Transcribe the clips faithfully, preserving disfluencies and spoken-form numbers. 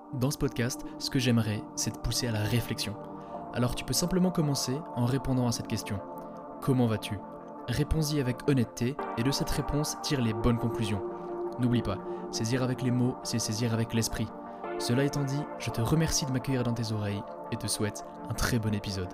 Dans ce podcast, ce que j'aimerais, c'est te pousser à la réflexion. Alors tu peux simplement commencer en répondant à cette question. Comment vas-tu ? Réponds-y avec honnêteté et de cette réponse tire les bonnes conclusions. N'oublie pas, saisir avec les mots, c'est saisir avec l'esprit. Cela étant dit, je te remercie de m'accueillir dans tes oreilles et te souhaite un très bon épisode.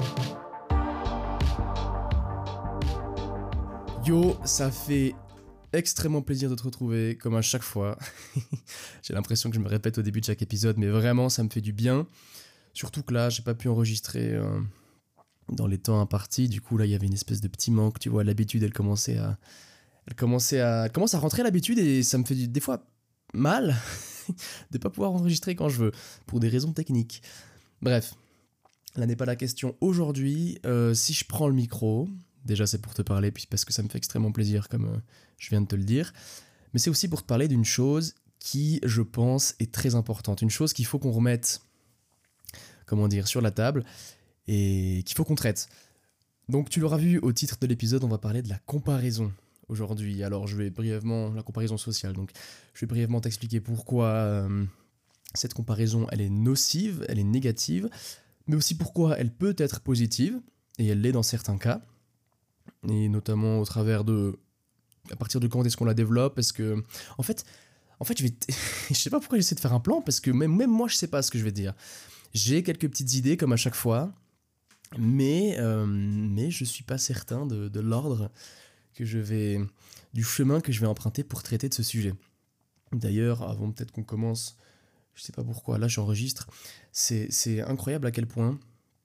Yo, ça fait extrêmement plaisir de te retrouver, comme à chaque fois. J'ai l'impression que je me répète au début de chaque épisode, mais vraiment, ça me fait du bien. Surtout que là, j'ai pas pu enregistrer euh, dans les temps impartis. Du coup, là, il y avait une espèce de petit manque. Tu vois, l'habitude, elle commençait à... Elle commençait à... Elle commence à rentrer l'habitude et ça me fait du... des fois mal de pas pouvoir enregistrer quand je veux, pour des raisons techniques. Bref, là n'est pas la question. Aujourd'hui, euh, si je prends le micro... Déjà, c'est pour te parler, puis parce que ça me fait extrêmement plaisir, comme euh, je viens de te le dire. Mais c'est aussi pour te parler d'une chose qui, je pense, est très importante. Une chose qu'il faut qu'on remette, comment dire, sur la table et qu'il faut qu'on traite. Donc, tu l'auras vu au titre de l'épisode, on va parler de la comparaison aujourd'hui. Alors, je vais brièvement, la comparaison sociale. Donc, je vais brièvement t'expliquer pourquoi euh, cette comparaison, elle est nocive, elle est négative, mais aussi pourquoi elle peut être positive, et elle l'est dans certains cas. Et notamment au travers de à partir de quand est-ce qu'on la développe, parce que en fait en fait je vais t... je sais pas pourquoi j'essaie de faire un plan, parce que même, même moi je sais pas ce que je vais dire. J'ai quelques petites idées comme à chaque fois, mais euh, mais je suis pas certain de, de l'ordre que je vais du chemin que je vais emprunter pour traiter de ce sujet. D'ailleurs, avant peut-être qu'on commence, je sais pas pourquoi là j'enregistre, c'est c'est incroyable à quel point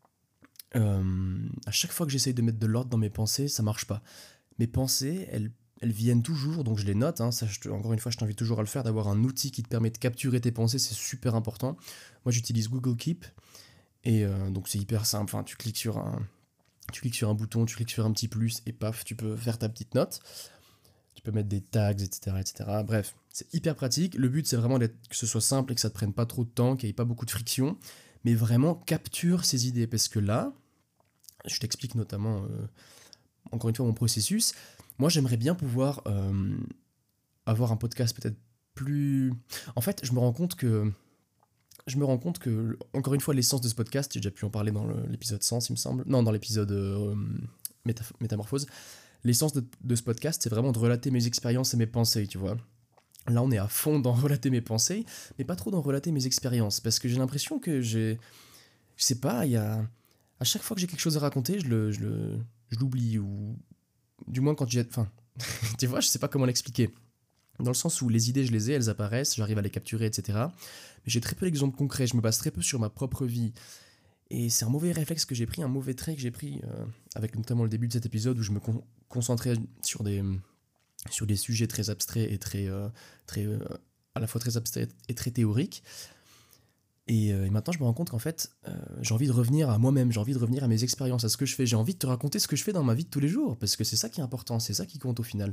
Euh, à chaque fois que j'essaye de mettre de l'ordre dans mes pensées, ça marche pas. Mes pensées, elles, elles viennent toujours, donc je les note, hein, ça, je te, encore une fois je t'invite toujours à le faire, d'avoir un outil qui te permet de capturer tes pensées, c'est super important. Moi j'utilise Google Keep, et euh, donc c'est hyper simple, enfin, tu, cliques sur un, tu cliques sur un bouton, tu cliques sur un petit plus, et paf, tu peux faire ta petite note. Tu peux mettre des tags, et cetera, et cetera. Bref, c'est hyper pratique. Le but, c'est vraiment d'être, que ce soit simple et que ça te prenne pas trop de temps, qu'il n'y ait pas beaucoup de friction. Mais vraiment, capture ces idées. Parce que là, je t'explique notamment, euh, encore une fois, mon processus. Moi, j'aimerais bien pouvoir euh, avoir un podcast peut-être plus... En fait, je me rends compte que... Je me rends compte que, encore une fois, l'essence de ce podcast, j'ai déjà pu en parler dans le, l'épisode cent, il me semble. Non, dans l'épisode euh, méta- Métamorphose. L'essence de, de ce podcast, c'est vraiment de relater mes expériences et mes pensées, tu vois. Là, on est à fond dans relater mes pensées, mais pas trop dans relater mes expériences, parce que j'ai l'impression que j'ai... Je sais pas, il y a... À chaque fois que j'ai quelque chose à raconter, je, le, je, le, je l'oublie, ou... Du moins quand j'ai... Enfin, tu vois, je sais pas comment l'expliquer. Dans le sens où les idées, je les ai, elles apparaissent, j'arrive à les capturer, et cetera. Mais j'ai très peu d'exemples concrets, je me base très peu sur ma propre vie. Et c'est un mauvais réflexe que j'ai pris, un mauvais trait que j'ai pris, euh, avec notamment le début de cet épisode où je me con- concentrais sur des, sur des sujets très abstraits et très, euh, très euh, à la fois très abstraits et très théoriques. Et, euh, et maintenant, je me rends compte qu'en fait, euh, j'ai envie de revenir à moi-même, j'ai envie de revenir à mes expériences, à ce que je fais. J'ai envie de te raconter ce que je fais dans ma vie de tous les jours, parce que c'est ça qui est important, c'est ça qui compte au final.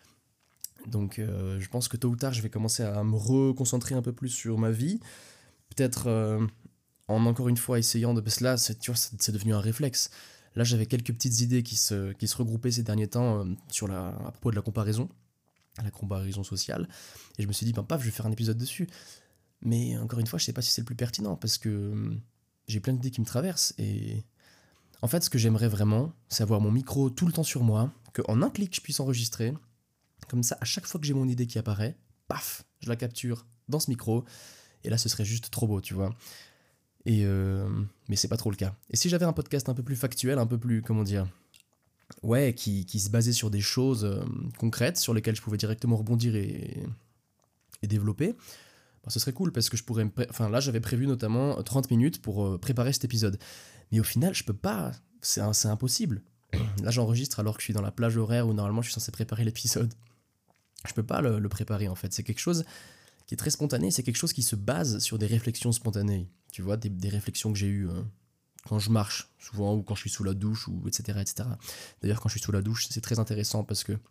Donc, euh, je pense que tôt ou tard, je vais commencer à me reconcentrer un peu plus sur ma vie. Peut-être... Euh, en encore une fois essayant de... Parce que là, c'est, tu vois, c'est, c'est devenu un réflexe. Là, j'avais quelques petites idées qui se, qui se regroupaient ces derniers temps euh, sur la, à propos de la comparaison, la comparaison sociale. Et je me suis dit, ben paf, je vais faire un épisode dessus. Mais encore une fois, je sais pas si c'est le plus pertinent, parce que euh, j'ai plein d'idées qui me traversent. Et en fait, ce que j'aimerais vraiment, c'est avoir mon micro tout le temps sur moi, qu'en un clic, je puisse enregistrer. Comme ça, à chaque fois que j'ai mon idée qui apparaît, paf, je la capture dans ce micro. Et là, ce serait juste trop beau, tu vois. Et euh, mais c'est pas trop le cas. Et si j'avais un podcast un peu plus factuel, un peu plus, comment dire, ouais, qui, qui se basait sur des choses euh, concrètes, sur lesquelles je pouvais directement rebondir et, et développer, bah, ce serait cool, parce que je pourrais me... Pré- enfin, là, j'avais prévu notamment trente minutes pour euh, préparer cet épisode. Mais au final, je peux pas, c'est, un, c'est impossible. Là, j'enregistre alors que je suis dans la plage horaire où normalement je suis censé préparer l'épisode. Je peux pas le, le préparer, en fait. C'est quelque chose qui est très spontané, c'est quelque chose qui se base sur des réflexions spontanées. Tu vois, des, des réflexions que j'ai eues euh, quand je marche, souvent, ou quand je suis sous la douche, ou et cetera, et cetera. D'ailleurs, quand je suis sous la douche, c'est très intéressant parce que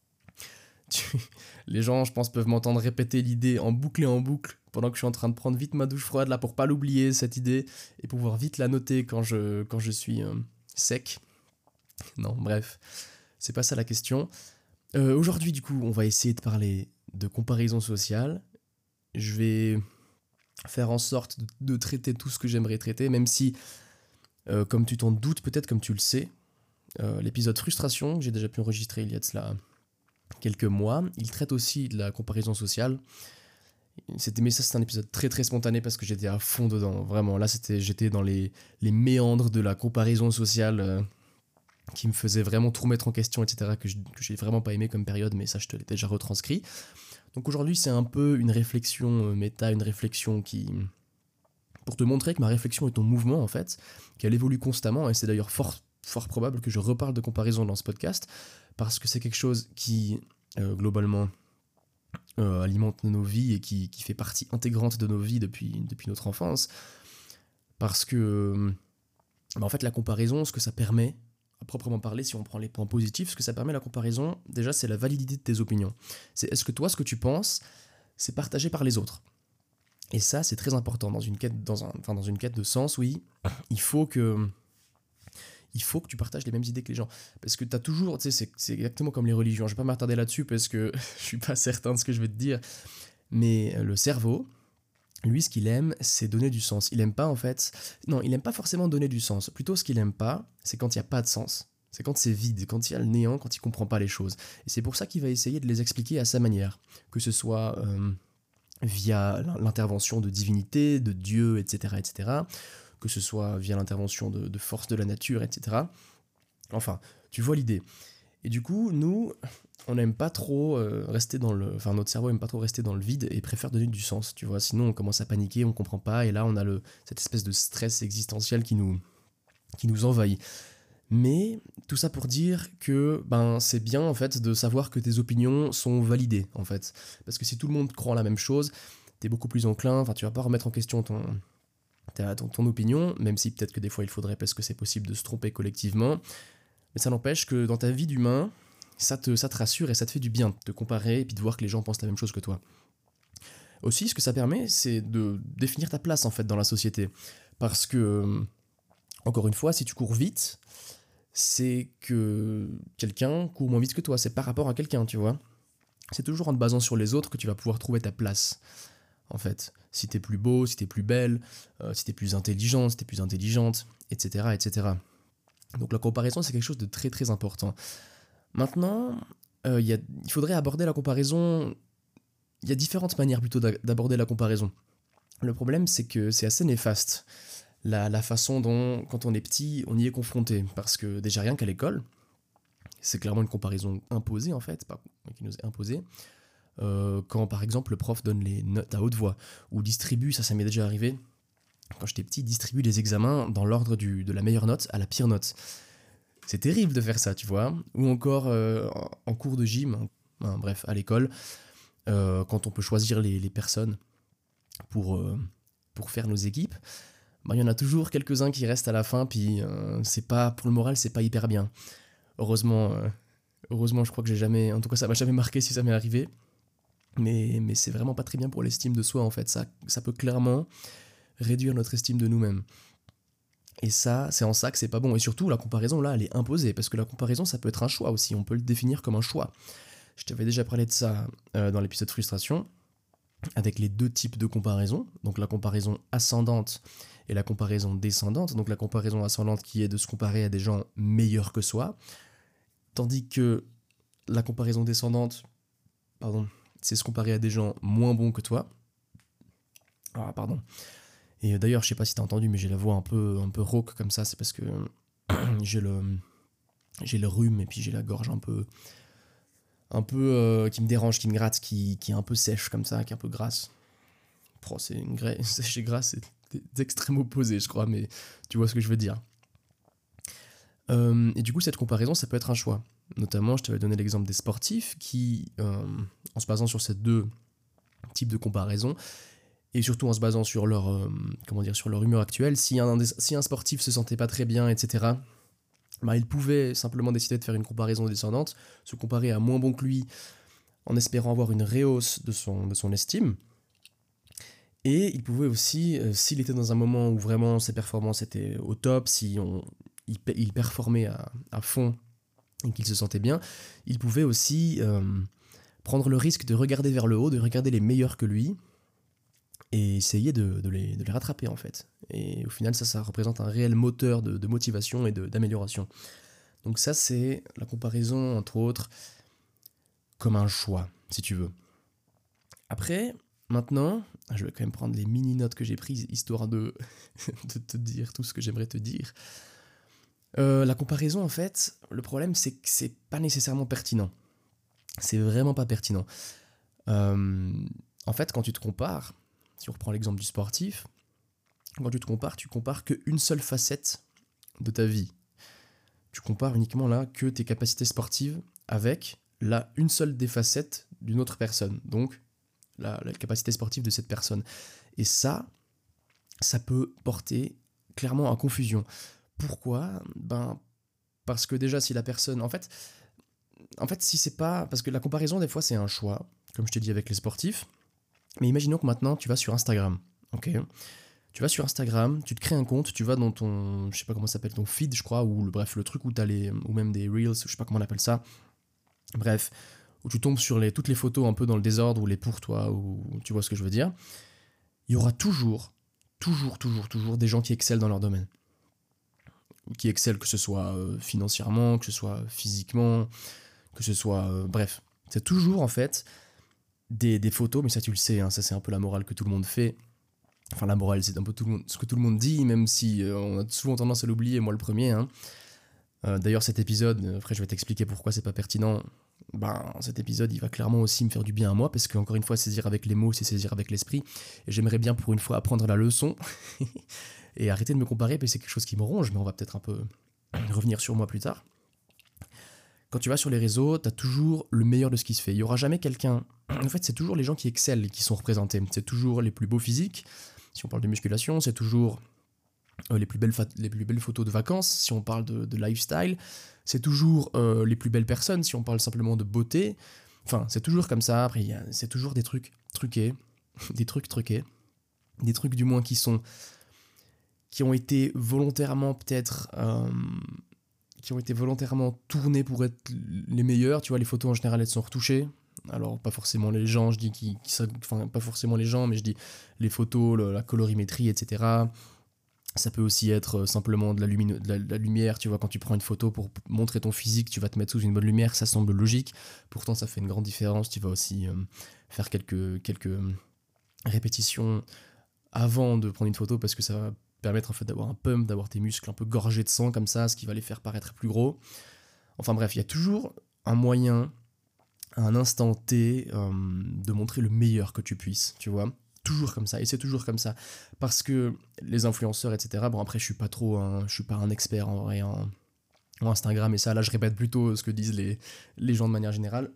tu, les gens, je pense, peuvent m'entendre répéter l'idée en boucle et en boucle pendant que je suis en train de prendre vite ma douche froide, là, pour pas l'oublier, cette idée, et pouvoir vite la noter quand je, quand je suis euh, sec. Non, bref, c'est pas ça la question. Euh, aujourd'hui, du coup, on va essayer de parler de comparaison sociale. Je vais faire en sorte de, de traiter tout ce que j'aimerais traiter, même si, euh, comme tu t'en doutes peut-être, comme tu le sais, euh, l'épisode frustration, que j'ai déjà pu enregistrer il y a de cela quelques mois, il traite aussi de la comparaison sociale. C'était, mais ça c'était un épisode très très spontané parce que j'étais à fond dedans, vraiment. Là c'était, j'étais dans les, les méandres de la comparaison sociale euh, qui me faisait vraiment tout remettre en question, et cetera, que, je, que j'ai vraiment pas aimé comme période, mais ça je te l'ai déjà retranscrit. Donc aujourd'hui c'est un peu une réflexion euh, méta, une réflexion qui... pour te montrer que ma réflexion est en mouvement en fait, qu'elle évolue constamment, et c'est d'ailleurs fort, fort probable que je reparle de comparaison dans ce podcast, parce que c'est quelque chose qui, euh, globalement... Euh, alimente nos vies et qui, qui fait partie intégrante de nos vies depuis, depuis notre enfance. Parce que, bah en fait, la comparaison, ce que ça permet, à proprement parler, si on prend les points positifs, ce que ça permet, la comparaison, déjà, c'est la validité de tes opinions. C'est est-ce que toi, ce que tu penses, c'est partagé par les autres. Et ça, c'est très important dans une quête, dans un, enfin, dans une quête de sens, oui. Il faut que... il faut que tu partages les mêmes idées que les gens. Parce que tu as toujours, tu sais, c'est, c'est exactement comme les religions. Je vais pas m'attarder là-dessus parce que je suis pas certain de ce que je vais te dire. Mais le cerveau, lui, ce qu'il aime, c'est donner du sens. Il aime pas, en fait... Non, il aime pas forcément donner du sens. Plutôt, ce qu'il aime pas, c'est quand il y a pas de sens. C'est quand c'est vide, quand il y a le néant, quand il comprend pas les choses. Et c'est pour ça qu'il va essayer de les expliquer à sa manière. Que ce soit euh, via l'intervention de divinité, de Dieu, et cetera, et cetera, que ce soit via l'intervention de, de forces de la nature, et cetera. Enfin, tu vois l'idée. Et du coup, nous, on n'aime pas trop euh, rester dans le... Enfin, notre cerveau n'aime pas trop rester dans le vide et préfère donner du sens, tu vois. Sinon, on commence à paniquer, on comprend pas, et là, on a le, cette espèce de stress existentiel qui nous, qui nous envahit. Mais tout ça pour dire que ben, c'est bien, en fait, de savoir que tes opinions sont validées, en fait. Parce que si tout le monde croit la même chose, t'es beaucoup plus enclin, enfin, tu vas pas remettre en question ton... Ton, ton opinion, même si peut-être que des fois il faudrait parce que c'est possible de se tromper collectivement, mais ça n'empêche que dans ta vie d'humain, ça te, ça te rassure et ça te fait du bien de te comparer et puis de voir que les gens pensent la même chose que toi. Aussi, ce que ça permet, c'est de définir ta place en fait dans la société. Parce que, encore une fois, si tu cours vite, c'est que quelqu'un court moins vite que toi, c'est par rapport à quelqu'un, tu vois. C'est toujours en te basant sur les autres que tu vas pouvoir trouver ta place. En fait, si t'es plus beau, si t'es plus belle, euh, si t'es plus intelligent, si t'es plus intelligente, et cetera, et cetera. Donc la comparaison, c'est quelque chose de très très important. Maintenant, euh, y a, il faudrait aborder la comparaison... Il y a différentes manières plutôt d'aborder la comparaison. Le problème, c'est que c'est assez néfaste, la, la façon dont, quand on est petit, on y est confronté. Parce que déjà rien qu'à l'école, c'est clairement une comparaison imposée en fait, pas qui nous est imposée. Euh, quand par exemple le prof donne les notes à haute voix, ou distribue, ça ça m'est déjà arrivé, quand j'étais petit, distribue les examens dans l'ordre du, de la meilleure note à la pire note. C'est terrible de faire ça, tu vois. Ou encore euh, en, en cours de gym, hein, bref, à l'école, euh, quand on peut choisir les, les personnes pour, euh, pour faire nos équipes, bah, il y en a toujours quelques-uns qui restent à la fin, puis euh, c'est pas, pour le moral, c'est pas hyper bien. Heureusement, euh, heureusement, je crois que j'ai jamais, en tout cas ça m'a jamais marqué si ça m'est arrivé. Mais, mais c'est vraiment pas très bien pour l'estime de soi en fait, ça, ça peut clairement réduire notre estime de nous-mêmes. Et ça, c'est en ça que c'est pas bon. Et surtout, la comparaison là, elle est imposée, parce que la comparaison, ça peut être un choix aussi, on peut le définir comme un choix. Je t'avais déjà parlé de ça euh, dans l'épisode frustration, avec les deux types de comparaison, donc la comparaison ascendante et la comparaison descendante. Donc la comparaison ascendante qui est de se comparer à des gens meilleurs que soi, tandis que la comparaison descendante, pardon, c'est se comparer à des gens moins bons que toi. Ah, pardon. Et d'ailleurs, je sais pas si t'as entendu, mais j'ai la voix un peu, un peu rauque comme ça, c'est parce que j'ai le, j'ai le rhume et puis j'ai la gorge un peu, un peu euh, qui me dérange, qui me gratte, qui, qui est un peu sèche comme ça, qui est un peu grasse. Oh, c'est une gra... sèche et grasse, c'est des, des extrêmes opposés, je crois, mais tu vois ce que je veux dire. Euh, et du coup, cette comparaison, ça peut être un choix. Notamment, je t'avais donné l'exemple des sportifs qui, euh, en se basant sur ces deux types de comparaison, et surtout en se basant sur leur, euh, comment dire, sur leur humeur actuelle, si un, si un sportif se sentait pas très bien, et cetera, bah, il pouvait simplement décider de faire une comparaison descendante, se comparer à moins bon que lui, en espérant avoir une réhausse de son, de son estime. Et il pouvait aussi, euh, s'il était dans un moment où vraiment ses performances étaient au top, si on, il, il performait à, à fond et qu'il se sentait bien, il pouvait aussi euh, prendre le risque de regarder vers le haut, de regarder les meilleurs que lui, et essayer de, de, les, de les rattraper en fait. Et au final, ça, ça représente un réel moteur de, de motivation et de, d'amélioration. Donc ça, c'est la comparaison, entre autres, comme un choix, si tu veux. Après, maintenant, je vais quand même prendre les mini-notes que j'ai prises, histoire de, de te dire tout ce que j'aimerais te dire. Euh, la comparaison, en fait, le problème, c'est que c'est pas nécessairement pertinent. C'est vraiment pas pertinent. Euh, en fait, quand tu te compares, si on reprend l'exemple du sportif, quand tu te compares, tu compares qu'une seule facette de ta vie. Tu compares uniquement là que tes capacités sportives avec là une seule des facettes d'une autre personne. Donc, la, la capacité sportive de cette personne. Et ça, ça peut porter clairement à confusion. Pourquoi ? Ben, parce que déjà, si la personne... En fait, en fait, si c'est pas... Parce que la comparaison, des fois, c'est un choix, comme je t'ai dit avec les sportifs. Mais imaginons que maintenant, tu vas sur Instagram, ok ? Tu vas sur Instagram, tu te crées un compte, tu vas dans ton... Je sais pas comment ça s'appelle, ton feed, je crois, ou le, bref, le truc où t'as les... Ou même des Reels, je sais pas comment on appelle ça. Bref, où tu tombes sur les, toutes les photos un peu dans le désordre, ou les pour toi, ou tu vois ce que je veux dire. Il y aura toujours, toujours, toujours, toujours des gens qui excellent dans leur domaine. Qui excellent, que ce soit euh, financièrement, que ce soit physiquement, que ce soit... Euh, bref, c'est toujours, en fait, des, des photos, mais ça tu le sais, hein, ça c'est un peu la morale que tout le monde fait. Enfin, la morale, c'est un peu tout le monde, ce que tout le monde dit, même si euh, on a souvent tendance à l'oublier, moi le premier. Hein. Euh, d'ailleurs, cet épisode, après je vais t'expliquer pourquoi c'est pas pertinent. Ben, cet épisode, il va clairement aussi me faire du bien à moi, parce qu'encore une fois, saisir avec les mots, c'est saisir avec l'esprit. Et j'aimerais bien pour une fois apprendre la leçon et arrêter de me comparer, parce que c'est quelque chose qui me ronge, mais on va peut-être un peu revenir sur moi plus tard. Quand tu vas sur les réseaux, t'as toujours le meilleur de ce qui se fait. Il n'y aura jamais quelqu'un... En fait, c'est toujours les gens qui excellent qui sont représentés. C'est toujours les plus beaux physiques. Si on parle de musculation, c'est toujours euh, les, plus belles fa- les plus belles photos de vacances. Si on parle de, de lifestyle, c'est toujours euh, les plus belles personnes. Si on parle simplement de beauté, enfin, c'est toujours comme ça. Après, y a, c'est toujours des trucs truqués, des trucs truqués, des trucs du moins qui sont, qui ont été volontairement peut-être, euh, qui ont été volontairement tournés pour être les meilleurs. Tu vois, les photos en général, elles sont retouchées. Alors, pas forcément les gens, je dis qui, qui, enfin, pas forcément les gens, mais je dis les photos, le, la colorimétrie, et cetera. Ça peut aussi être simplement de la, lumine, de, la, de la lumière, tu vois, quand tu prends une photo pour montrer ton physique, tu vas te mettre sous une bonne lumière, ça semble logique. Pourtant, ça fait une grande différence. Tu vas aussi euh, faire quelques, quelques répétitions avant de prendre une photo, parce que ça va permettre en fait d'avoir un pump, d'avoir tes muscles un peu gorgés de sang comme ça, ce qui va les faire paraître plus gros. Enfin bref, il y a toujours un moyen... à un instant T, euh, de montrer le meilleur que tu puisses, tu vois. Toujours comme ça, et c'est toujours comme ça. Parce que les influenceurs, et cetera, bon après je suis pas trop, un, je suis pas un expert en vrai en, en Instagram, et ça là je répète plutôt ce que disent les, les gens de manière générale,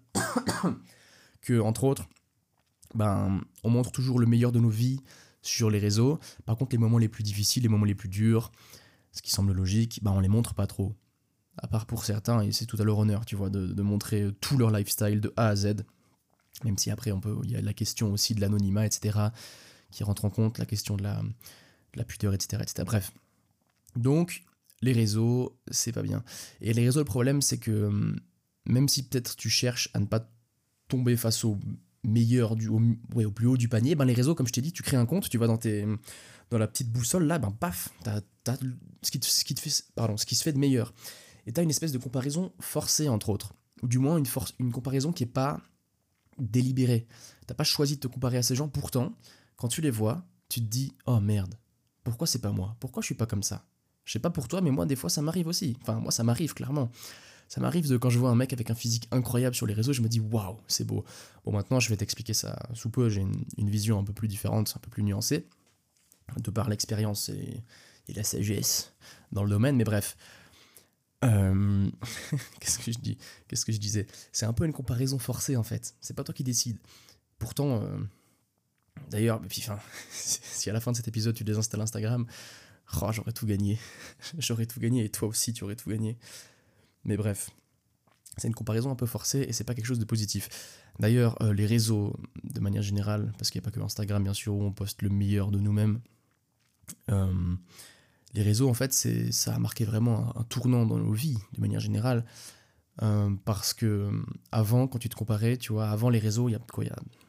que entre autres, ben, on montre toujours le meilleur de nos vies sur les réseaux. Par contre les moments les plus difficiles, les moments les plus durs, ce qui semble logique, ben on les montre pas trop. À part pour certains, et c'est tout à leur honneur, tu vois, de, de montrer tout leur lifestyle de A à Z, même si après, on peut, il y a la question aussi de l'anonymat, et cetera, qui rentre en compte, la question de la, de la pudeur, et cetera, et cetera. Bref. Donc, les réseaux, c'est pas bien. Et les réseaux, le problème, c'est que, même si peut-être tu cherches à ne pas tomber face au meilleur, du, au, ouais, au plus haut du panier, ben les réseaux, comme je t'ai dit, tu crées un compte, tu vas dans, tes, dans la petite boussole, là, ben paf, t'as, t'as ce, qui te, ce, qui te fait, pardon, ce qui se fait de meilleur. Et t'as une espèce de comparaison forcée, entre autres. Ou du moins une, force, une comparaison qui n'est pas délibérée. T'as pas choisi de te comparer à ces gens. Pourtant, quand tu les vois, tu te dis « Oh merde, pourquoi c'est pas moi ? Pourquoi je suis pas comme ça ?» Je sais pas pour toi, mais moi, des fois, ça m'arrive aussi. Enfin, moi, ça m'arrive, clairement. Ça m'arrive de quand je vois un mec avec un physique incroyable sur les réseaux, je me dis « Waouh, c'est beau !» Bon, maintenant, je vais t'expliquer ça sous peu. J'ai une, une vision un peu plus différente, un peu plus nuancée, de par l'expérience et, et la sagesse dans le domaine, mais bref... Euh... Qu'est-ce que je dis Qu'est-ce que je disais C'est un peu une comparaison forcée en fait. C'est pas toi qui décides. Pourtant, euh... d'ailleurs, puis, enfin, si à la fin de cet épisode tu désinstalles Instagram, oh, j'aurais tout gagné. J'aurais tout gagné et toi aussi tu aurais tout gagné. Mais bref, c'est une comparaison un peu forcée et c'est pas quelque chose de positif. D'ailleurs, euh, les réseaux, de manière générale, parce qu'il n'y a pas que Instagram bien sûr où on poste le meilleur de nous-mêmes. Euh... Les réseaux, en fait, c'est, ça a marqué vraiment un, un tournant dans nos vies, de manière générale. Euh, parce que avant, quand tu te comparais, tu vois, avant les réseaux, il y a quoi, il y a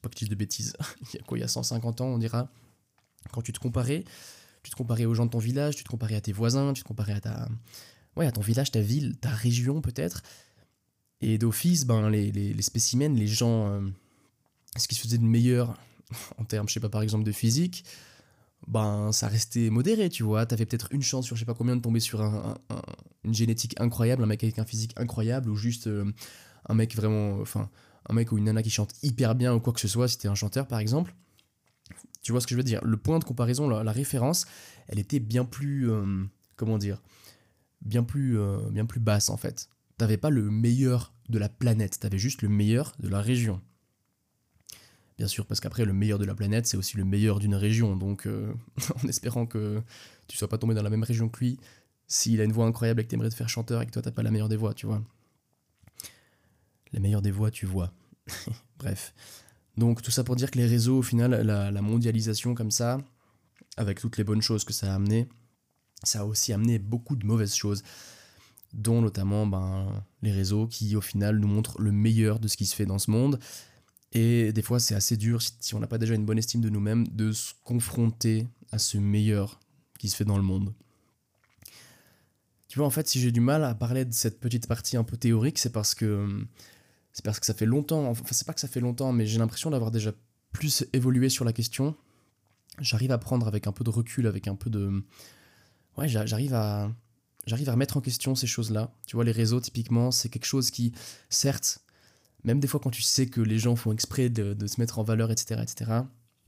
pas que je dise de bêtises, il y a quoi, il y a cent cinquante ans, on dira, quand tu te comparais, tu te comparais aux gens de ton village, tu te comparais à tes voisins, tu te comparais à ta, ouais, à ton village, ta ville, ta région peut-être, et d'office, ben, les, les, les spécimens, les gens, euh, ce qui se faisait de meilleur en termes, je sais pas, par exemple de physique, ben ça restait modéré, tu vois. T'avais peut-être une chance sur je sais pas combien de tomber sur un, un- un- une génétique incroyable, un mec avec un physique incroyable, ou juste euh, un mec vraiment, enfin, un mec ou une nana qui chante hyper bien ou quoi que ce soit, si t'es un chanteur par exemple. Tu vois ce que je veux dire? Le point de comparaison, la, la référence, elle était bien plus, euh, comment dire, bien plus, euh, bien plus basse en fait. T'avais pas le meilleur de la planète, t'avais juste le meilleur de la région. Bien sûr, parce qu'après, le meilleur de la planète, c'est aussi le meilleur d'une région. Donc, euh, en espérant que tu sois pas tombé dans la même région que lui, s'il a une voix incroyable et que t'aimerais te faire chanteur et que toi, t'as pas la meilleure des voix, tu vois. La meilleure des voix, tu vois. Bref. Donc, tout ça pour dire que les réseaux, au final, la, la mondialisation comme ça, avec toutes les bonnes choses que ça a amené, ça a aussi amené beaucoup de mauvaises choses, dont notamment ben, les réseaux qui, au final, nous montrent le meilleur de ce qui se fait dans ce monde. Et des fois, c'est assez dur, si, si on n'a pas déjà une bonne estime de nous-mêmes, de se confronter à ce meilleur qui se fait dans le monde. Tu vois, en fait, si j'ai du mal à parler de cette petite partie un peu théorique, c'est parce que c'est parce que ça fait longtemps, enfin, c'est pas que ça fait longtemps, mais j'ai l'impression d'avoir déjà plus évolué sur la question. J'arrive à prendre avec un peu de recul, avec un peu de... Ouais, j'a- j'arrive à... J'arrive à remettre en question ces choses-là. Tu vois, les réseaux, typiquement, c'est quelque chose qui, certes, même des fois quand tu sais que les gens font exprès de, de se mettre en valeur, et cetera, et cetera,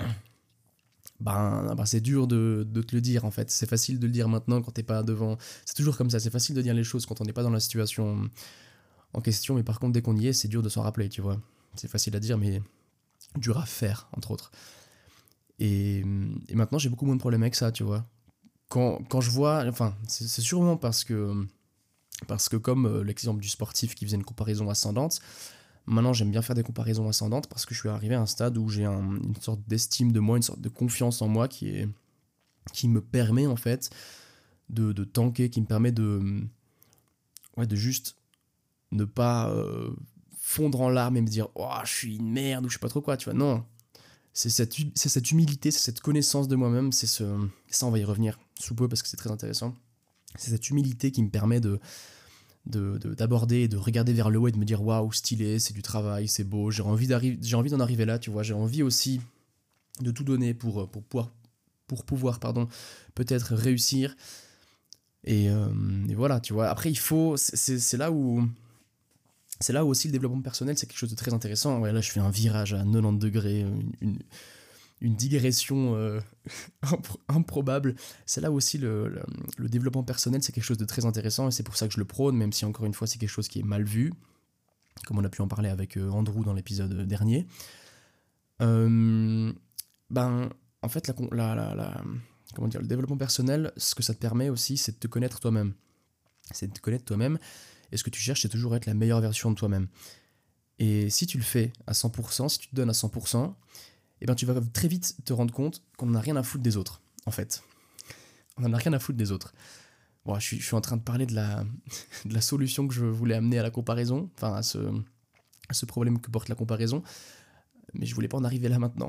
ben, ben c'est dur de, de te le dire en fait. C'est facile de le dire maintenant quand t'es pas devant. C'est toujours comme ça, c'est facile de dire les choses quand on n'est pas dans la situation en question, mais par contre, dès qu'on y est, c'est dur de s'en rappeler, tu vois. C'est facile à dire, mais dur à faire, entre autres. Et, et maintenant, j'ai beaucoup moins de problèmes avec ça, tu vois. Quand, quand je vois. Enfin, c'est c'est sûrement parce que. Parce que, comme euh, l'exemple du sportif qui faisait une comparaison ascendante, maintenant, j'aime bien faire des comparaisons ascendantes parce que je suis arrivé à un stade où j'ai un- une sorte d'estime de moi, une sorte de confiance en moi qui, est, qui me permet en fait de, de tanker, qui me permet de, ouais, de juste ne pas euh, fondre en larmes et me dire oh, je suis une merde ou je sais pas trop quoi, tu vois. Non, c'est cette, hu- c'est cette humilité, c'est cette connaissance de moi-même, c'est ce. Ça, on va y revenir sous peu parce que c'est très intéressant. C'est cette humilité qui me permet de, de, de- d'aborder et de regarder vers le haut et de me dire waouh, stylé, c'est du travail, c'est beau, j'ai envie, d'arriver, j'ai envie d'en arriver là, tu vois, j'ai envie aussi de tout donner pour, pour pouvoir, pour pouvoir pardon, peut-être réussir. Et, euh, et voilà, tu vois. Après, il faut. C'est, c'est, c'est là où. C'est là où aussi le développement personnel, c'est quelque chose de très intéressant. Ouais, là, je fais un virage à quatre-vingt-dix degrés, une, une, une digression euh, impro- improbable. C'est là où aussi le, le, le développement personnel, c'est quelque chose de très intéressant et c'est pour ça que je le prône, même si encore une fois, c'est quelque chose qui est mal vu, comme on a pu en parler avec euh, Andrew dans l'épisode dernier. Euh, ben, en fait, la, la, la, la- comment dire, le développement personnel, ce que ça te permet aussi, c'est de te connaître toi-même. C'est de te connaître toi-même. Et ce que tu cherches, c'est toujours être la meilleure version de toi-même. Et si tu le fais à cent pour cent, si tu te donnes à cent pour cent, eh ben tu vas très vite te rendre compte qu'on n'en a rien à foutre des autres, en fait. On n'en a rien à foutre des autres. Bon, je suis, je suis en train de parler de la, de la solution que je voulais amener à la comparaison, enfin à ce, à ce problème que porte la comparaison, mais je voulais pas en arriver là maintenant.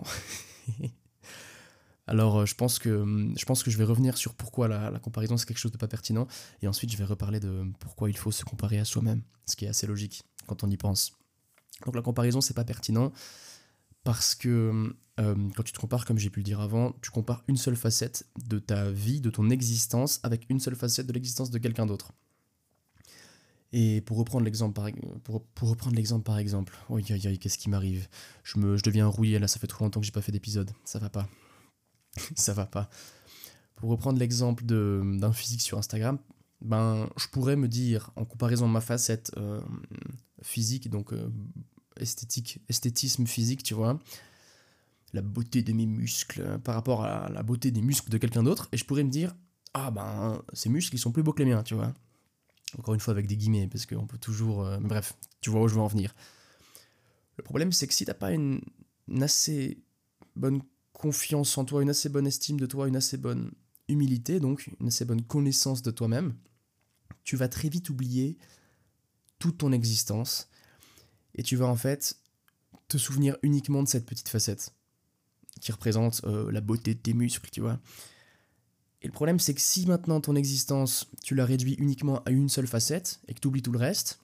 Alors, euh, je pense que je pense que je vais revenir sur pourquoi la, la comparaison c'est quelque chose de pas pertinent, et ensuite je vais reparler de pourquoi il faut se comparer à soi-même, ce qui est assez logique quand on y pense. Donc la comparaison c'est pas pertinent parce que euh, quand tu te compares, comme j'ai pu le dire avant, tu compares une seule facette de ta vie, de ton existence, avec une seule facette de l'existence de quelqu'un d'autre. Et pour reprendre l'exemple par, pour, pour reprendre l'exemple par exemple, oui, aïe, aïe, qu'est-ce qui m'arrive, je, me, je deviens rouillé là, ça fait trop longtemps que j'ai pas fait d'épisode, ça va pas, ça va pas. Pour reprendre l'exemple de, d'un physique sur Instagram, ben, je pourrais me dire, en comparaison de ma facette euh, physique, donc euh, esthétique, esthétisme physique, tu vois, la beauté de mes muscles euh, par rapport à la beauté des muscles de quelqu'un d'autre, et je pourrais me dire, ah ben, ces muscles, ils sont plus beaux que les miens, tu vois. Encore une fois avec des guillemets, parce qu'on peut toujours... euh, mais bref, tu vois où je veux en venir. Le problème, c'est que si t'as pas une, une assez bonne confiance en toi, une assez bonne estime de toi, une assez bonne humilité, donc une assez bonne connaissance de toi-même, tu vas très vite oublier toute ton existence, et tu vas en fait te souvenir uniquement de cette petite facette qui représente euh, la beauté de tes muscles, tu vois. Et le problème, c'est que si maintenant ton existence, tu la réduis uniquement à une seule facette et que tu oublies tout le reste,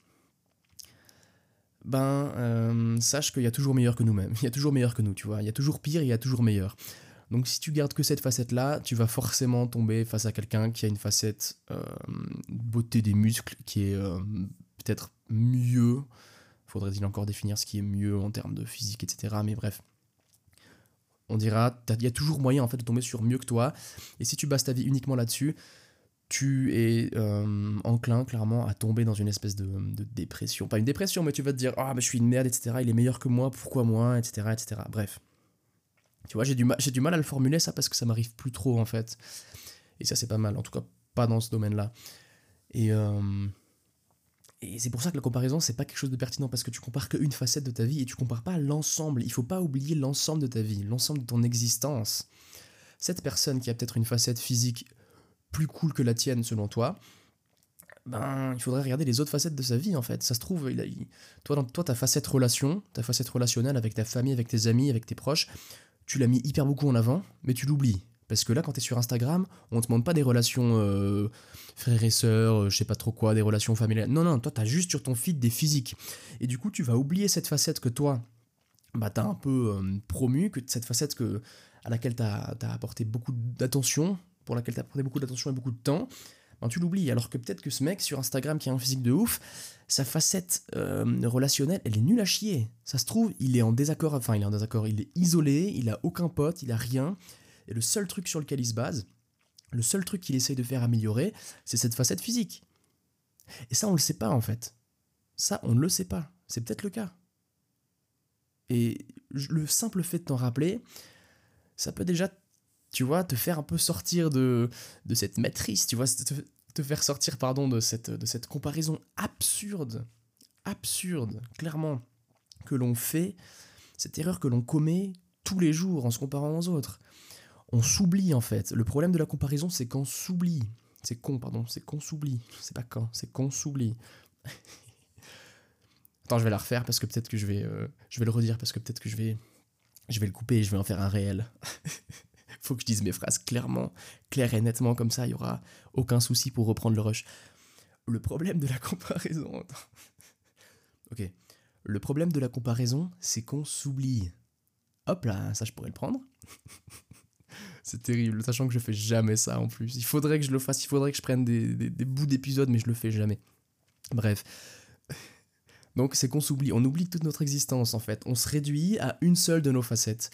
ben, euh, sache qu'il y a toujours meilleur que nous-mêmes. Il y a toujours meilleur que nous, tu vois. Il y a toujours pire et il y a toujours meilleur. Donc si tu gardes que cette facette-là, tu vas forcément tomber face à quelqu'un qui a une facette euh, beauté des muscles qui est euh, peut-être mieux. Faudrait-il encore définir ce qui est mieux en termes de physique, et cetera. Mais bref. On dira, il y a toujours moyen en fait de tomber sur mieux que toi. Et si tu bases ta vie uniquement là-dessus, tu es euh, enclin clairement à tomber dans une espèce de, de dépression. Pas une dépression, mais tu vas te dire, ah, bah, je suis une merde, et cetera. Il est meilleur que moi, pourquoi moi, et cetera, et cetera. Bref. Tu vois, j'ai du, ma- j'ai du mal à le formuler ça parce que ça m'arrive plus trop en fait. Et ça, c'est pas mal. En tout cas, pas dans ce domaine-là. Et, euh, et c'est pour ça que la comparaison, c'est pas quelque chose de pertinent parce que tu compares qu'une facette de ta vie et tu compares pas l'ensemble. Il faut pas oublier l'ensemble de ta vie, l'ensemble de ton existence. Cette personne qui a peut-être une facette physique plus cool que la tienne selon toi, ben, il faudrait regarder les autres facettes de sa vie en fait. Ça se trouve, il a, il- toi, dans, toi, ta facette relation, ta facette relationnelle avec ta famille, avec tes amis, avec tes proches, tu l'as mis hyper beaucoup en avant, mais tu l'oublies. Parce que là, quand t'es sur Instagram, on te demande pas des relations euh, frères et sœurs, euh, je sais pas trop quoi, des relations familiales. Non, non, toi, t'as juste sur ton feed des physiques. Et du coup, tu vas oublier cette facette que toi, bah, t'as un peu euh, promu, que cette facette que, à laquelle t'as as apporté beaucoup d'attention, pour laquelle t'as apporté beaucoup d'attention et beaucoup de temps, ben, tu l'oublies. Alors que peut-être que ce mec sur Instagram qui a un physique de ouf, sa facette euh, relationnelle, elle est nulle à chier. Ça se trouve, il est en désaccord, enfin il est en désaccord, il est isolé, il a aucun pote, il a rien, et le seul truc sur lequel il se base, le seul truc qu'il essaye de faire améliorer, c'est cette facette physique. Et ça, on le sait pas en fait. Ça, on ne le sait pas. C'est peut-être le cas. Et le simple fait de t'en rappeler, ça peut déjà, tu vois, te faire un peu sortir de, de cette matrice, tu vois, te, te faire sortir, pardon, de cette, de cette comparaison absurde, absurde, clairement, que l'on fait, cette erreur que l'on commet tous les jours en se comparant aux autres. On s'oublie en fait. Le problème de la comparaison, c'est qu'on s'oublie. C'est con, pardon, c'est qu'on s'oublie. C'est pas quand, c'est qu'on s'oublie. Attends, je vais la refaire parce que peut-être que je vais, euh, je vais le redire parce que peut-être que je vais, je vais le couper et je vais en faire un réel. Faut que je dise mes phrases clairement, clair et nettement, comme ça, il y aura aucun souci pour reprendre le rush. Le problème de la comparaison... ok. Le problème de la comparaison, c'est qu'on s'oublie. Hop là, ça je pourrais le prendre. C'est terrible, sachant que je fais jamais ça en plus. Il faudrait que je le fasse, il faudrait que je prenne des, des, des bouts d'épisodes, mais je le fais jamais. Bref. Donc c'est qu'on s'oublie, on oublie toute notre existence en fait. On se réduit à une seule de nos facettes.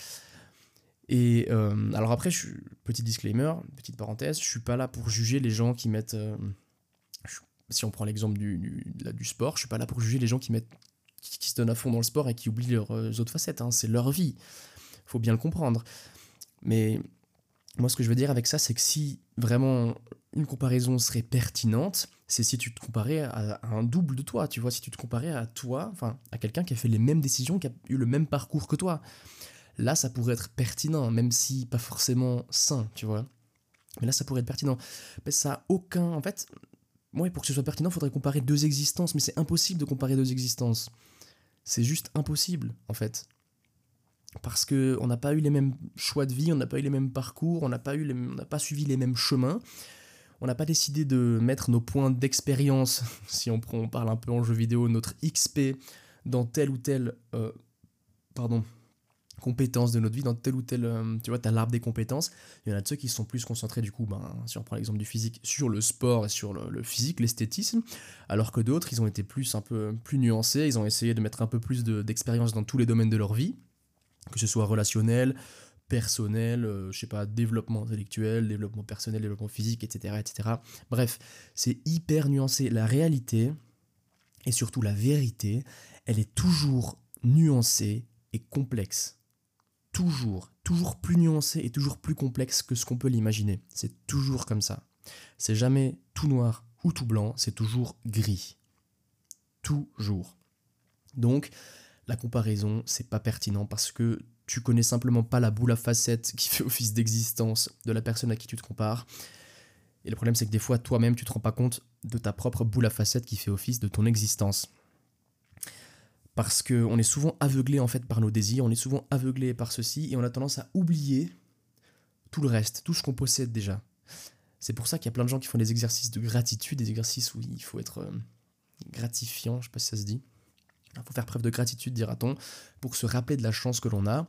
Et euh, alors après, je, petit disclaimer, petite parenthèse, je suis pas là pour juger les gens qui mettent... Euh, je, si on prend l'exemple du, du, là, du sport, je suis pas là pour juger les gens qui mettent qui, qui se donnent à fond dans le sport et qui oublient leurs euh, autres facettes. Hein, c'est leur vie. Faut bien le comprendre. Mais moi, ce que je veux dire avec ça, c'est que si vraiment une comparaison serait pertinente, c'est si tu te comparais à, à un double de toi, tu vois, si tu te comparais à toi, enfin, à quelqu'un qui a fait les mêmes décisions, qui a eu le même parcours que toi. Là, ça pourrait être pertinent, même si pas forcément sain, tu vois. Mais là, ça pourrait être pertinent. Mais ça a aucun... En fait, ouais, pour que ce soit pertinent, il faudrait comparer deux existences, mais c'est impossible de comparer deux existences. C'est juste impossible, en fait. Parce qu'on n'a pas eu les mêmes choix de vie, on n'a pas eu les mêmes parcours, on n'a pas, eu les... on n'a pas suivi les mêmes chemins, on n'a pas décidé de mettre nos points d'expérience, si on, prend, on parle un peu en jeu vidéo, notre X P dans tel ou tel... Euh, pardon... compétences de notre vie, dans tel ou tel, euh, tu vois, t'as l'arbre des compétences. Il y en a de ceux qui sont plus concentrés, du coup, ben, si on prend l'exemple du physique, sur le sport et sur le, le physique, l'esthétisme, alors que d'autres, ils ont été plus, un peu plus nuancés, ils ont essayé de mettre un peu plus de, d'expérience dans tous les domaines de leur vie, que ce soit relationnel, personnel, euh, je sais pas, développement intellectuel, développement personnel, développement physique, et cetera, et cetera. Bref, c'est hyper nuancé. La réalité, et surtout la vérité, elle est toujours nuancée et complexe. Toujours, toujours plus nuancé et toujours plus complexe que ce qu'on peut l'imaginer. C'est toujours comme ça. C'est jamais tout noir ou tout blanc, c'est toujours gris. Toujours. Donc, la comparaison, c'est pas pertinent parce que tu connais simplement pas la boule à facettes qui fait office d'existence de la personne à qui tu te compares. Et le problème, c'est que des fois, toi-même, tu te rends pas compte de ta propre boule à facettes qui fait office de ton existence. Parce qu'on est souvent aveuglé en fait par nos désirs, on est souvent aveuglé par ceci, et on a tendance à oublier tout le reste, tout ce qu'on possède déjà. C'est pour ça qu'il y a plein de gens qui font des exercices de gratitude, des exercices où il faut être euh, gratifiant, je sais pas si ça se dit. Il faut faire preuve de gratitude, dira-t-on, pour se rappeler de la chance que l'on a.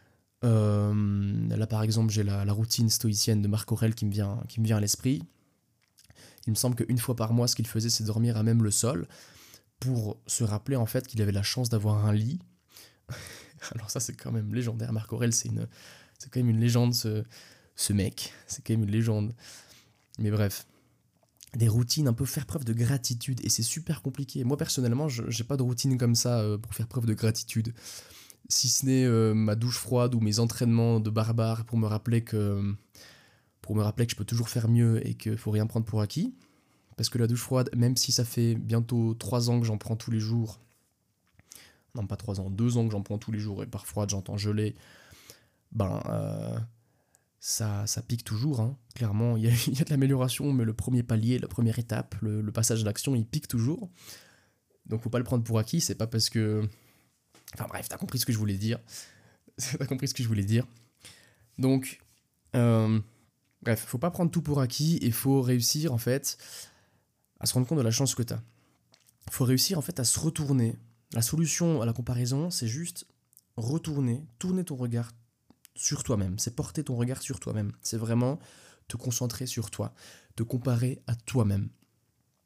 Euh, là, par exemple, j'ai la, la routine stoïcienne de Marc Aurèle qui me vient, qui me vient à l'esprit. Il me semble qu'une fois par mois, ce qu'il faisait, c'est dormir à même le sol pour se rappeler en fait qu'il avait la chance d'avoir un lit. Alors ça, c'est quand même légendaire. Marc Aurèle, c'est, une, c'est quand même une légende, ce, ce mec. C'est quand même une légende. Mais bref, des routines, un peu faire preuve de gratitude, et c'est super compliqué. Moi, personnellement, je n'ai pas de routine comme ça euh, pour faire preuve de gratitude. Si ce n'est euh, ma douche froide ou mes entraînements de barbare pour me rappeler que, pour me rappeler que je peux toujours faire mieux et qu'il ne faut rien prendre pour acquis. Parce que la douche froide, même si ça fait bientôt trois ans que j'en prends tous les jours, non pas trois ans, deux ans que j'en prends tous les jours, et par froide j'entends geler, ben euh, ça, ça pique toujours, hein. Clairement, il y, y a de l'amélioration, mais le premier palier, la première étape, le, le passage d'action, il pique toujours. Donc faut pas le prendre pour acquis, c'est pas parce que... Enfin bref, t'as compris ce que je voulais dire. T'as compris ce que je voulais dire. Donc, euh, bref, faut pas prendre tout pour acquis, et faut réussir en fait à se rendre compte de la chance que t'as. Faut réussir en fait à se retourner. La solution à la comparaison, c'est juste retourner, tourner ton regard sur toi-même. C'est porter ton regard sur toi-même. C'est vraiment te concentrer sur toi, te comparer à toi-même. D'accord ?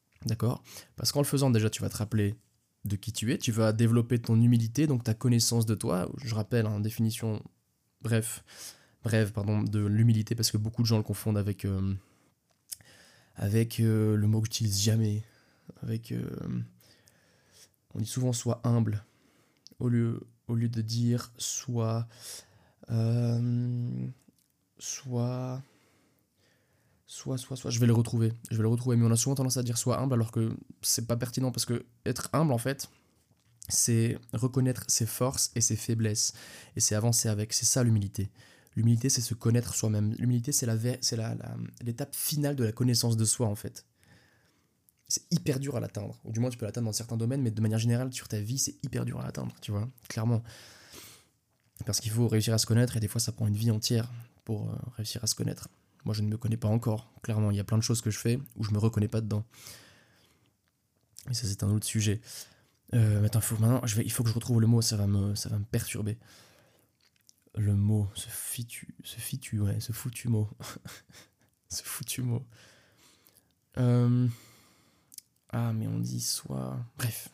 Parce qu'en le faisant, déjà, tu vas te rappeler de qui tu es, tu vas développer ton humilité, donc ta connaissance de toi. Je rappelle, en hein, définition, bref, bref, pardon, de l'humilité, parce que beaucoup de gens le confondent avec, euh, avec euh, le mot que j'utilise jamais, avec... Euh, on dit souvent sois humble, au lieu, au lieu de dire sois... Euh, soit... Soit, soit, soit, je vais le retrouver, je vais le retrouver, mais on a souvent tendance à dire sois humble alors que c'est pas pertinent, parce que être humble en fait, c'est reconnaître ses forces et ses faiblesses, et c'est avancer avec, c'est ça l'humilité. L'humilité, c'est se connaître soi-même. L'humilité, c'est, la, c'est la, la, l'étape finale de la connaissance de soi en fait. C'est hyper dur à l'atteindre, ou du moins tu peux l'atteindre dans certains domaines, mais de manière générale sur ta vie, c'est hyper dur à l'atteindre, tu vois, clairement. Parce qu'il faut réussir à se connaître, et des fois ça prend une vie entière pour euh, réussir à se connaître. Moi, je ne me connais pas encore, clairement. Il y a plein de choses que je fais où je ne me reconnais pas dedans. Et ça, c'est un autre sujet. Euh, attends, faut, maintenant, je vais, il faut que je retrouve le mot, ça va me, ça va me perturber. Le mot, ce fitu, ce fitu, ouais, ce foutu mot. ce foutu mot. Euh, ah, mais on dit soit... Bref.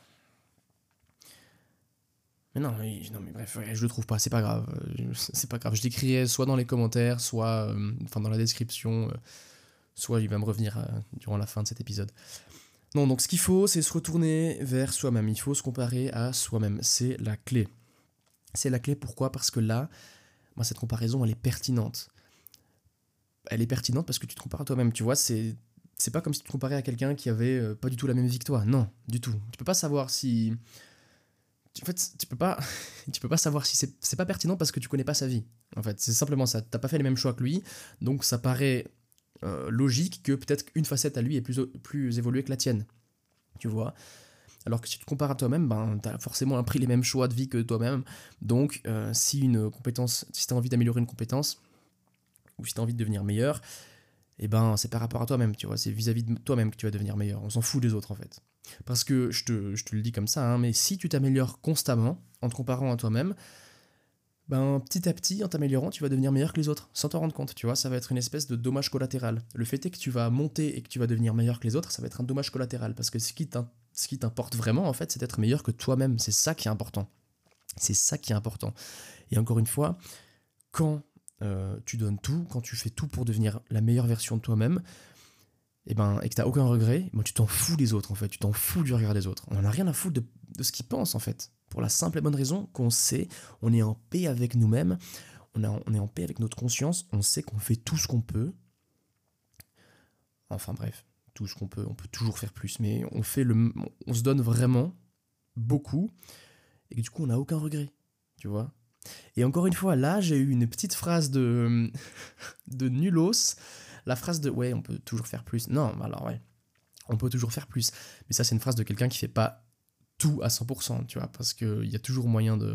Mais non, mais, non, mais bref, ouais, je le trouve pas, c'est pas grave. C'est pas grave, je l'écrirai soit dans les commentaires, soit euh, enfin dans la description, euh, soit il va me revenir euh, durant la fin de cet épisode. Non, donc ce qu'il faut, c'est se retourner vers soi-même. Il faut se comparer à soi-même. C'est la clé. C'est la clé, pourquoi ? Parce que là, moi, cette comparaison, elle est pertinente. Elle est pertinente parce que tu te compares à toi-même. Tu vois, c'est, c'est pas comme si tu te comparais à quelqu'un qui avait euh, pas du tout la même vie que toi. Non, du tout. Tu peux pas savoir si... En fait, tu peux pas, tu peux pas savoir si c'est, c'est pas pertinent parce que tu connais pas sa vie. En fait, c'est simplement ça. T'as pas fait les mêmes choix que lui, donc ça paraît euh, logique que peut-être qu'une facette à lui est plus, plus évoluée que la tienne. Tu vois ? Alors que si tu te compares à toi-même, ben t'as forcément pris les mêmes choix de vie que toi-même. Donc, euh, si une compétence, si t'as envie d'améliorer une compétence ou si t'as envie de devenir meilleur, eh ben c'est par rapport à toi-même. Tu vois ? C'est vis-à-vis de toi-même que tu vas devenir meilleur. On s'en fout des autres en fait. Parce que, je te, je te le dis comme ça, hein, mais si tu t'améliores constamment, en te comparant à toi-même, ben petit à petit, en t'améliorant, tu vas devenir meilleur que les autres, sans t'en rendre compte, tu vois, ça va être une espèce de dommage collatéral. Le fait est que tu vas monter et que tu vas devenir meilleur que les autres, ça va être un dommage collatéral, parce que ce qui, ce qui t'importe vraiment, en fait, c'est d'être meilleur que toi-même, c'est ça qui est important. C'est ça qui est important. Et encore une fois, quand euh, tu donnes tout, quand tu fais tout pour devenir la meilleure version de toi-même, Et, ben, et que t'as aucun regret, ben tu t'en fous des autres en fait, tu t'en fous du regard des autres. On en a rien à foutre de, de ce qu'ils pensent en fait, pour la simple et bonne raison qu'on sait, on est en paix avec nous-mêmes, on, a, on est en paix avec notre conscience, on sait qu'on fait tout ce qu'on peut. Enfin bref, tout ce qu'on peut, on peut toujours faire plus, mais on, fait le, on se donne vraiment beaucoup, et que du coup on n'a aucun regret, tu vois. Et encore une fois, là j'ai eu une petite phrase de, de nulos. La phrase de « ouais, on peut toujours faire plus ». Non, alors ouais, on peut toujours faire plus. Mais ça, c'est une phrase de quelqu'un qui fait pas tout à cent pour cent, tu vois, parce qu'il y a toujours moyen de...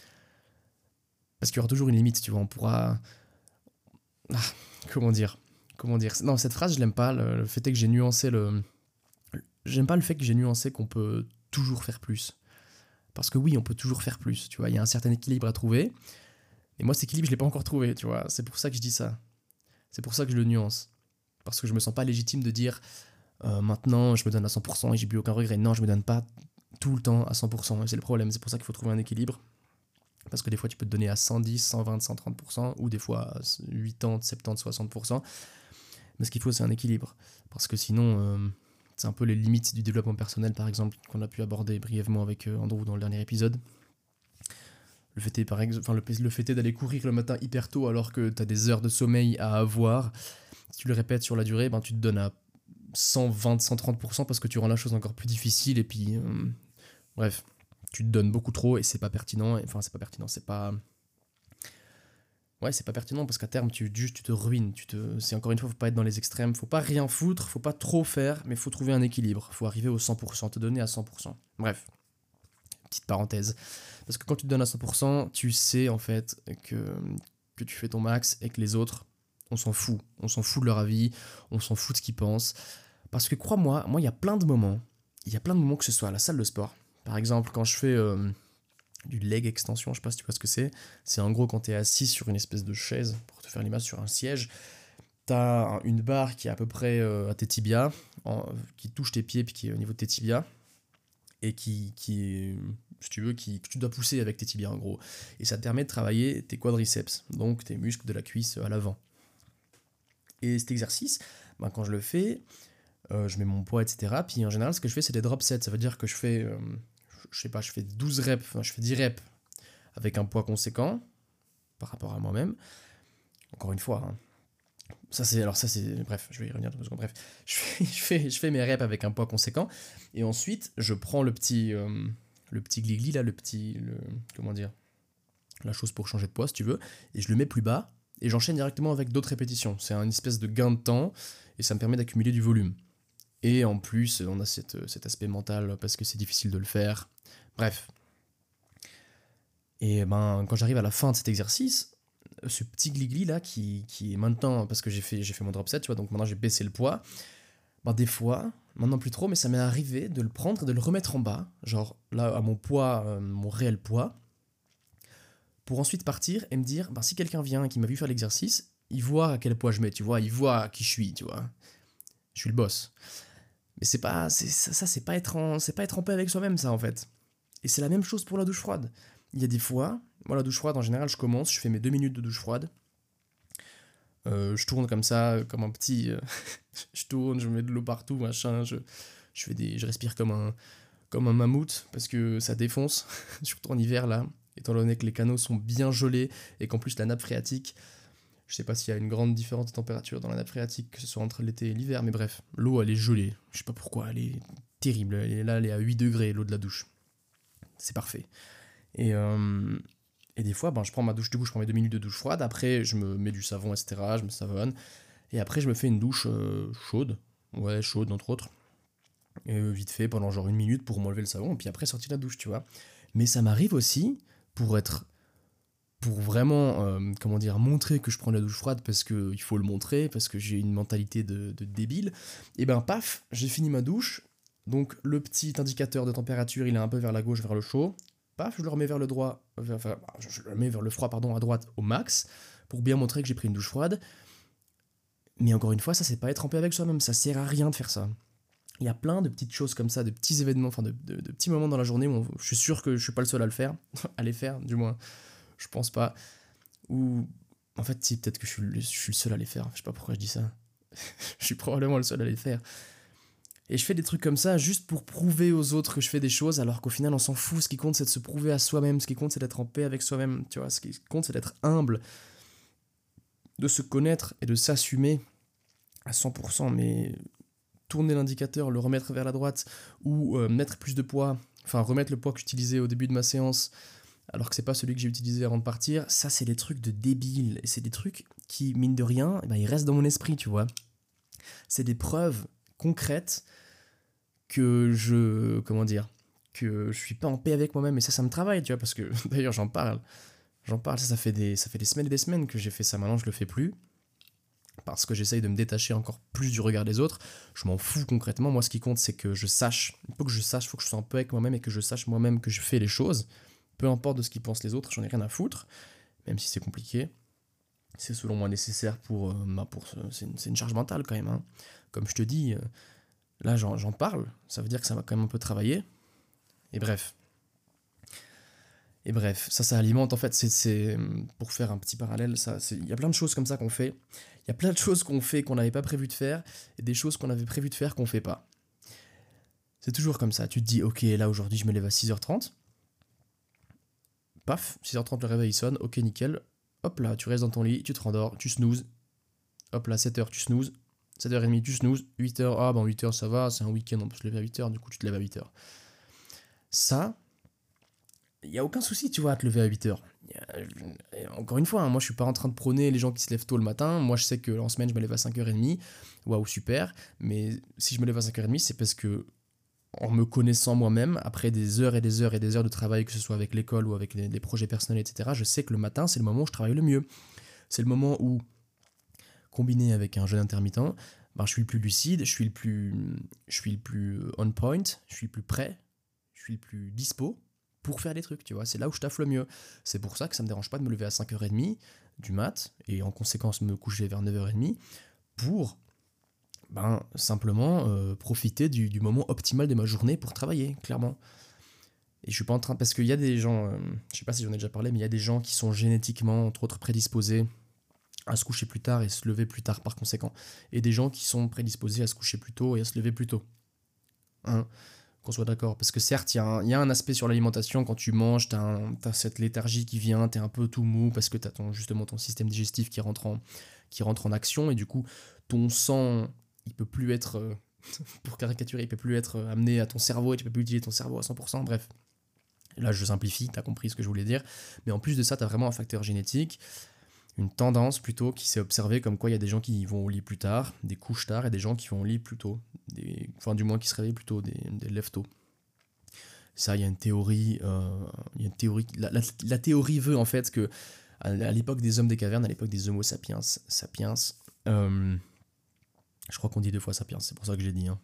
Parce qu'il y aura toujours une limite, tu vois, on pourra... Ah, comment dire Comment dire Non, cette phrase, je l'aime pas, le, le fait est que j'ai nuancé le... J'aime pas le fait que j'ai nuancé qu'on peut toujours faire plus. Parce que oui, on peut toujours faire plus, tu vois, il y a un certain équilibre à trouver, et moi, cet équilibre, je l'ai pas encore trouvé, tu vois, c'est pour ça que je dis ça. C'est pour ça que je le nuance. Parce que je me sens pas légitime de dire euh, maintenant, je me donne à cent pour cent et j'ai plus aucun regret. Non, je me donne pas tout le temps à cent pour cent, et c'est le problème, c'est pour ça qu'il faut trouver un équilibre. Parce que des fois, tu peux te donner à cent dix, cent vingt, cent trente pour cent, ou des fois à quatre-vingts, soixante-dix, soixante pour cent. Mais ce qu'il faut, c'est un équilibre. Parce que sinon, euh, c'est un peu les limites du développement personnel, par exemple, qu'on a pu aborder brièvement avec euh, Andrew dans le dernier épisode. Le fait est, par exemple, enfin, le, le fait est d'aller courir le matin hyper tôt alors que tu as des heures de sommeil à avoir. Si tu le répètes sur la durée, ben, tu te donnes à cent vingt, cent trente pour cent parce que tu rends la chose encore plus difficile. Et puis, euh, bref, tu te donnes beaucoup trop et c'est pas pertinent. Enfin, c'est pas pertinent, c'est pas... Ouais, c'est pas pertinent parce qu'à terme, tu, juste, tu te ruines. Tu te... C'est encore une fois, faut pas être dans les extrêmes. Faut pas rien foutre, faut pas trop faire, mais faut trouver un équilibre. Faut arriver au cent pour cent, te donner à cent pour cent. Bref, petite parenthèse. Parce que quand tu te donnes à cent pour cent, tu sais en fait que, que tu fais ton max et que les autres, on s'en fout. On s'en fout de leur avis, on s'en fout de ce qu'ils pensent. Parce que crois-moi, moi, il y a plein de moments, il y a plein de moments que ce soit à la salle de sport. Par exemple, quand je fais euh, du leg extension, je sais pas si tu vois ce que c'est. C'est en gros quand tu es assis sur une espèce de chaise, pour te faire l'image sur un siège, tu as une barre qui est à peu près euh, à tes tibias, en, qui touche tes pieds puis qui est au niveau de tes tibias, et qui, qui est, si tu veux, qui, que tu dois pousser avec tes tibias en gros. Et ça te permet de travailler tes quadriceps, donc tes muscles de la cuisse à l'avant. Et cet exercice, ben, quand je le fais, euh, je mets mon poids, et cetera. Puis en général, ce que je fais, c'est des drop sets. Ça veut dire que je fais, euh, je sais pas, je fais douze reps, enfin je fais dix reps avec un poids conséquent par rapport à moi-même. Encore une fois, hein. Ça c'est, alors ça c'est, bref, je vais y revenir dans deux secondes. Bref, je fais, je fais, je fais mes reps avec un poids conséquent, et ensuite je prends le petit, euh, le petit gligli là, le petit, le, comment dire, la chose pour changer de poids si tu veux, et je le mets plus bas, et j'enchaîne directement avec d'autres répétitions. C'est une espèce de gain de temps, et ça me permet d'accumuler du volume. Et en plus, on a cette, cet aspect mental parce que c'est difficile de le faire. Bref. Et ben, quand j'arrive à la fin de cet exercice, ce petit gligli là qui, qui est maintenant, parce que j'ai fait, j'ai fait mon drop set, tu vois, donc maintenant j'ai baissé le poids, ben des fois, maintenant plus trop, mais ça m'est arrivé de le prendre et de le remettre en bas, genre là à mon poids, euh, mon réel poids, pour ensuite partir et me dire, ben si quelqu'un vient et qui m'a vu faire l'exercice, il voit à quel poids je mets, tu vois, il voit qui je suis, tu vois. Je suis le boss. Mais c'est pas, c'est, ça, ça c'est pas être en, c'est pas être en paix avec soi-même, ça en fait. Et c'est la même chose pour la douche froide. Il y a des fois, moi la douche froide en général, je commence, je fais mes deux minutes de douche froide. Euh, je tourne comme ça, comme un petit, euh, je tourne, je mets de l'eau partout, machin. Je, je fais des, je respire comme un, comme un mammouth parce que ça défonce, surtout en hiver là, étant donné que les canaux sont bien gelés et qu'en plus la nappe phréatique. Je sais pas s'il y a une grande différence de température dans la nappe phréatique, que ce soit entre l'été et l'hiver, mais bref, l'eau elle est gelée. Je sais pas pourquoi, elle est terrible. Elle est là, elle est à huit degrés, l'eau de la douche. C'est parfait. Et, euh, et des fois, ben, je prends ma douche, du coup, je prends mes deux minutes de douche froide. Après, je me mets du savon, et cetera. Je me savonne. Et après, je me fais une douche euh, chaude. Ouais, chaude, entre autres. Et, euh, vite fait, pendant genre une minute pour m'enlever le savon. Et puis après, sortir de la douche, tu vois. Mais ça m'arrive aussi, pour être pour vraiment, euh, comment dire, montrer que je prends la douche froide parce qu'il faut le montrer, parce que j'ai une mentalité de, de débile, et ben paf, j'ai fini ma douche, donc le petit indicateur de température, il est un peu vers la gauche, vers le chaud, paf, je le remets vers le droit, vers, enfin, je le mets vers le froid, pardon, à droite, au max, pour bien montrer que j'ai pris une douche froide, mais encore une fois, ça c'est pas être en paix avec soi-même, ça sert à rien de faire ça. Il y a plein de petites choses comme ça, de petits événements, enfin de, de, de petits moments dans la journée où on, je suis sûr que je suis pas le seul à le faire, à les faire, du moins. Je pense pas. Ou en fait, si, peut-être que je suis, le, je suis le seul à les faire. Je sais pas pourquoi je dis ça. Je suis probablement le seul à les faire. Et je fais des trucs comme ça juste pour prouver aux autres que je fais des choses, alors qu'au final, on s'en fout. Ce qui compte, c'est de se prouver à soi-même. Ce qui compte, c'est d'être en paix avec soi-même. Tu vois, ce qui compte, c'est d'être humble, de se connaître et de s'assumer à cent pour cent. Mais tourner l'indicateur, le remettre vers la droite, ou euh, mettre plus de poids, enfin remettre le poids que j'utilisais au début de ma séance, alors que c'est pas celui que j'ai utilisé avant de partir, ça c'est des trucs de débiles, et c'est des trucs qui, mine de rien, eh ben, ils restent dans mon esprit, tu vois. C'est des preuves concrètes que je, comment dire, que je suis pas en paix avec moi-même, et ça, ça me travaille, tu vois, parce que d'ailleurs, j'en parle. J'en parle, ça, ça fait des, ça fait des semaines et des semaines que j'ai fait ça, maintenant je le fais plus, parce que j'essaye de me détacher encore plus du regard des autres. Je m'en fous concrètement, moi ce qui compte c'est que je sache, il faut que je sache, il faut que je sois un peu avec moi-même et que je sache moi-même que je fais les choses, peu importe de ce qu'ils pensent les autres, j'en ai rien à foutre, même si c'est compliqué, c'est selon moi nécessaire pour, euh, bah pour c'est, une, c'est une charge mentale quand même, hein. Comme je te dis, euh, là j'en, j'en parle, ça veut dire que ça va quand même un peu travailler, et bref. Et bref, ça, ça alimente, en fait, c'est, c'est pour faire un petit parallèle, ça, c'est, il y a plein de choses comme ça qu'on fait, il y a plein de choses qu'on fait qu'on n'avait pas prévu de faire, et des choses qu'on avait prévu de faire qu'on fait pas. C'est toujours comme ça, tu te dis, ok, là aujourd'hui je me lève à six heures trente, paf, six heures trente le réveil sonne, ok nickel, hop là, tu restes dans ton lit, tu te rendors, tu snoozes, hop là, sept heures tu snoozes, sept heures trente tu snoozes, huit heures, ah ben huit heures ça va, c'est un week-end, on peut se lever à huit heures, du coup tu te lèves à huit heures. Ça, il n'y a aucun souci, tu vois, à te lever à huit heures. Encore une fois, hein, moi je suis pas en train de prôner les gens qui se lèvent tôt le matin. Moi je sais que en semaine je me lève à cinq heures trente. Waouh, super. Mais si je me lève à cinq heures trente, c'est parce que, en me connaissant moi-même, après des heures et des heures et des heures de travail, que ce soit avec l'école ou avec les, les projets personnels, et cetera, je sais que le matin c'est le moment où je travaille le mieux. C'est le moment où, combiné avec un jeûne intermittent, ben, je suis le plus lucide, je suis le plus, je suis le plus on point, je suis le plus prêt, je suis le plus dispo pour faire des trucs, tu vois, c'est là où je taffe le mieux. C'est pour ça que ça me dérange pas de me lever à cinq heures trente du mat, et en conséquence me coucher vers neuf heures trente, pour ben, simplement euh, profiter du, du moment optimal de ma journée pour travailler, clairement. Et je suis pas en train, parce qu'il y a des gens, euh, je sais pas si j'en ai déjà parlé, mais il y a des gens qui sont génétiquement, entre autres, prédisposés à se coucher plus tard et se lever plus tard par conséquent. Et des gens qui sont prédisposés à se coucher plus tôt et à se lever plus tôt. Hein, qu'on soit d'accord. Parce que certes, il y, y a un aspect sur l'alimentation, quand tu manges, t'as, t'as cette léthargie qui vient, t'es un peu tout mou, parce que t'as ton, justement ton système digestif qui rentre, en, qui rentre en action, et du coup, ton sang, il peut plus être, euh, pour caricaturer, il peut plus être amené à ton cerveau, et tu peux plus utiliser ton cerveau à cent pour cent, bref. Là, je simplifie, t'as compris ce que je voulais dire. Mais en plus de ça, t'as vraiment un facteur génétique, une tendance plutôt qui s'est observée, comme quoi il y a des gens qui vont au lit plus tard, des couches tard, et des gens qui vont au lit plus tôt, des, enfin du moins qui se réveillent plus tôt, des, des lève tôt. Ça, il y a une théorie, euh, il y a une théorie, la, la, la théorie veut en fait que à, à l'époque des hommes des cavernes, à l'époque des Homo sapiens, sapiens, euh, je crois qu'on dit deux fois sapiens, c'est pour ça que j'ai dit. Hein.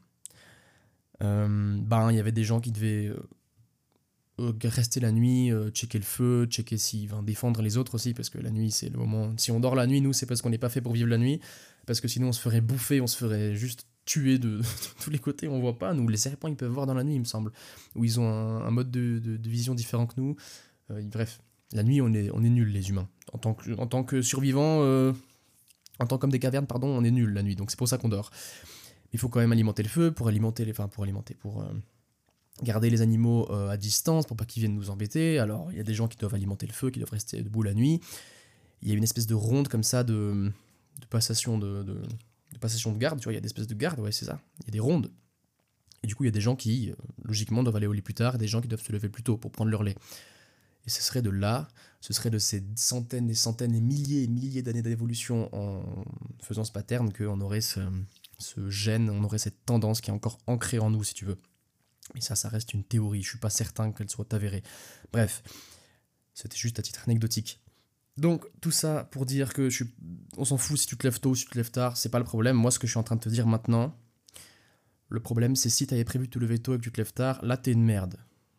Euh, ben, il y avait des gens qui devaient euh, rester la nuit, euh, checker le feu, checker si, enfin, défendre les autres aussi, parce que la nuit c'est le moment. Si on dort la nuit, nous c'est parce qu'on n'est pas fait pour vivre la nuit, parce que sinon on se ferait bouffer, on se ferait juste tuer de, de tous les côtés, on voit pas. Nous, les serpents ils peuvent voir dans la nuit, il me semble, où ils ont un, un mode de, de, de vision différent que nous. Euh, bref, la nuit on est, on est nuls les humains. En tant que, en tant que survivants, euh, en tant qu'hommes des cavernes, pardon, on est nuls la nuit, donc c'est pour ça qu'on dort. Il faut quand même alimenter le feu pour alimenter les, enfin pour alimenter, pour euh, garder les animaux euh, à distance pour pas qu'ils viennent nous embêter. Alors, il y a des gens qui doivent alimenter le feu, qui doivent rester debout la nuit. Il y a une espèce de ronde comme ça de, de passation de, de, de passation de garde, tu vois, il y a des espèces de gardes, ouais, c'est ça. Il y a des rondes. Et du coup, il y a des gens qui, euh, logiquement, doivent aller au lit plus tard, et des gens qui doivent se lever plus tôt pour prendre leur lait. Et ce serait de là, ce serait de ces centaines et centaines et milliers et milliers d'années d'évolution en faisant ce pattern qu'on aurait ce, ce gène, on aurait cette tendance qui est encore ancrée en nous, si tu veux. Mais ça, ça reste une théorie, je suis pas certain qu'elle soit avérée. Bref, c'était juste à titre anecdotique. Donc, tout ça pour dire que je suis... on s'en fout si tu te lèves tôt ou si tu te lèves tard, c'est pas le problème. Moi, ce que je suis en train de te dire maintenant, le problème, c'est si t'avais prévu de te lever tôt et que tu te lèves tard, là, t'es une merde.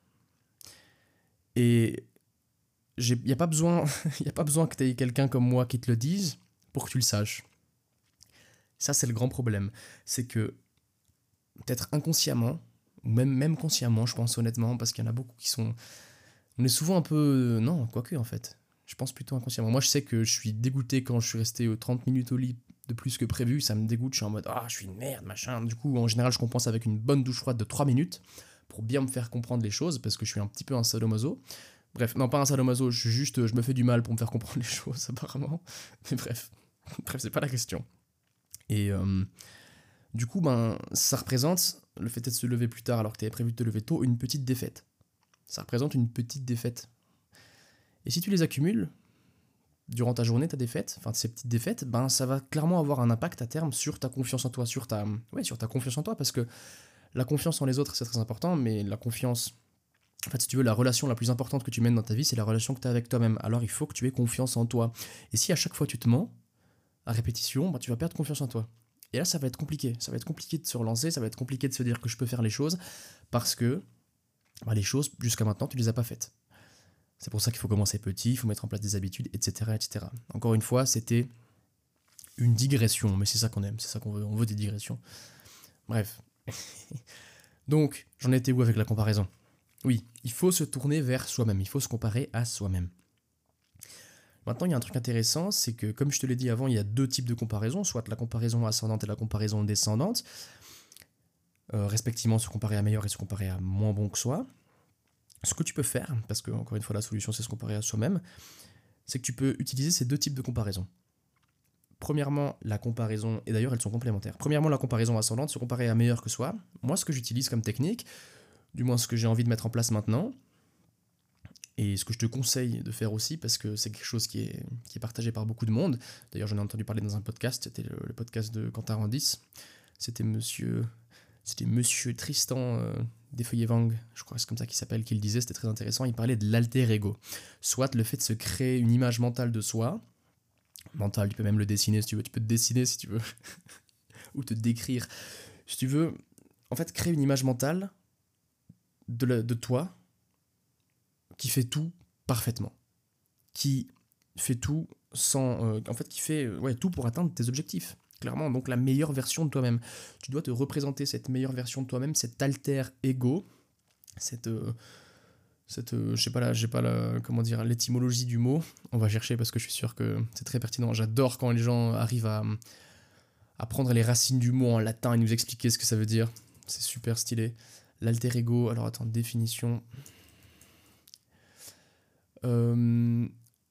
Et il n'y a pas besoin, y a pas besoin que t'aies quelqu'un comme moi qui te le dise pour que tu le saches. Ça, c'est le grand problème. C'est que, peut-être inconsciemment, ou même, même consciemment, je pense honnêtement, parce qu'il y en a beaucoup qui sont... On est souvent un peu... Non, quoique en fait. Je pense plutôt inconsciemment. Moi, je sais que je suis dégoûté quand je suis resté trente minutes au lit de plus que prévu. Ça me dégoûte, je suis en mode « Ah, je suis une merde, machin ». Du coup, en général, je compense avec une bonne douche froide de trois minutes pour bien me faire comprendre les choses, parce que je suis un petit peu un sadomaso. Bref, non, pas un sadomaso, je suis juste... Je me fais du mal pour me faire comprendre les choses, apparemment. Mais bref, bref, c'est pas la question. Et... Euh... Du coup, ben, ça représente, le fait de se lever plus tard alors que tu avais prévu de te lever tôt, une petite défaite. Ça représente une petite défaite. Et si tu les accumules, durant ta journée, ta défaite, enfin ces petites défaites, ben ça va clairement avoir un impact à terme sur ta confiance en toi, sur ta, ouais, sur ta confiance en toi, parce que la confiance en les autres, c'est très important, mais la confiance En fait, si tu veux, la relation la plus importante que tu mènes dans ta vie, c'est la relation que tu as avec toi-même. Alors, il faut que tu aies confiance en toi. Et si à chaque fois tu te mens, à répétition, bah, tu vas perdre confiance en toi. Et là, ça va être compliqué. Ça va être compliqué de se relancer, ça va être compliqué de se dire que je peux faire les choses, parce que bah, les choses, jusqu'à maintenant, tu ne les as pas faites. C'est pour ça qu'il faut commencer petit, il faut mettre en place des habitudes, et cetera, et cetera. Encore une fois, c'était une digression, mais c'est ça qu'on aime, c'est ça qu'on veut, on veut des digressions. Bref. Donc, j'en étais où avec la comparaison ? Oui, il faut se tourner vers soi-même, il faut se comparer à soi-même. Maintenant, il y a un truc intéressant, c'est que, comme je te l'ai dit avant, il y a deux types de comparaison, soit la comparaison ascendante et la comparaison descendante, euh, respectivement se comparer à meilleur et se comparer à moins bon que soi. Ce que tu peux faire, parce que, encore une fois, la solution, c'est se comparer à soi-même, c'est que tu peux utiliser ces deux types de comparaison. Premièrement, la comparaison, et d'ailleurs, elles sont complémentaires. Premièrement, la comparaison ascendante, se comparer à meilleur que soi. Moi, ce que j'utilise comme technique, du moins ce que j'ai envie de mettre en place maintenant, et ce que je te conseille de faire aussi, parce que c'est quelque chose qui est, qui est partagé par beaucoup de monde. D'ailleurs, j'en ai entendu parler dans un podcast, c'était le, le podcast de Quentin Randis. C'était monsieur, c'était monsieur Tristan euh, Desfeuillets-Wang, je crois que c'est comme ça qu'il s'appelle, qui le disait, c'était très intéressant. Il parlait de l'alter ego, soit le fait de se créer une image mentale de soi. Mentale, tu peux même le dessiner si tu veux, tu peux te dessiner si tu veux, ou te décrire. Si tu veux, en fait, créer une image mentale de, la, de toi, qui fait tout parfaitement, qui fait tout sans, euh, en fait, qui fait euh, ouais, tout pour atteindre tes objectifs. Clairement, donc la meilleure version de toi-même. Tu dois te représenter cette meilleure version de toi-même, cet alter ego, cette, euh, cette, euh, je sais pas là, j'ai pas la, comment dire, l'étymologie du mot. On va chercher parce que je suis sûr que c'est très pertinent. J'adore quand les gens arrivent à, à prendre les racines du mot en latin et nous expliquer ce que ça veut dire. C'est super stylé. L'alter ego. Alors attends, définition. Euh...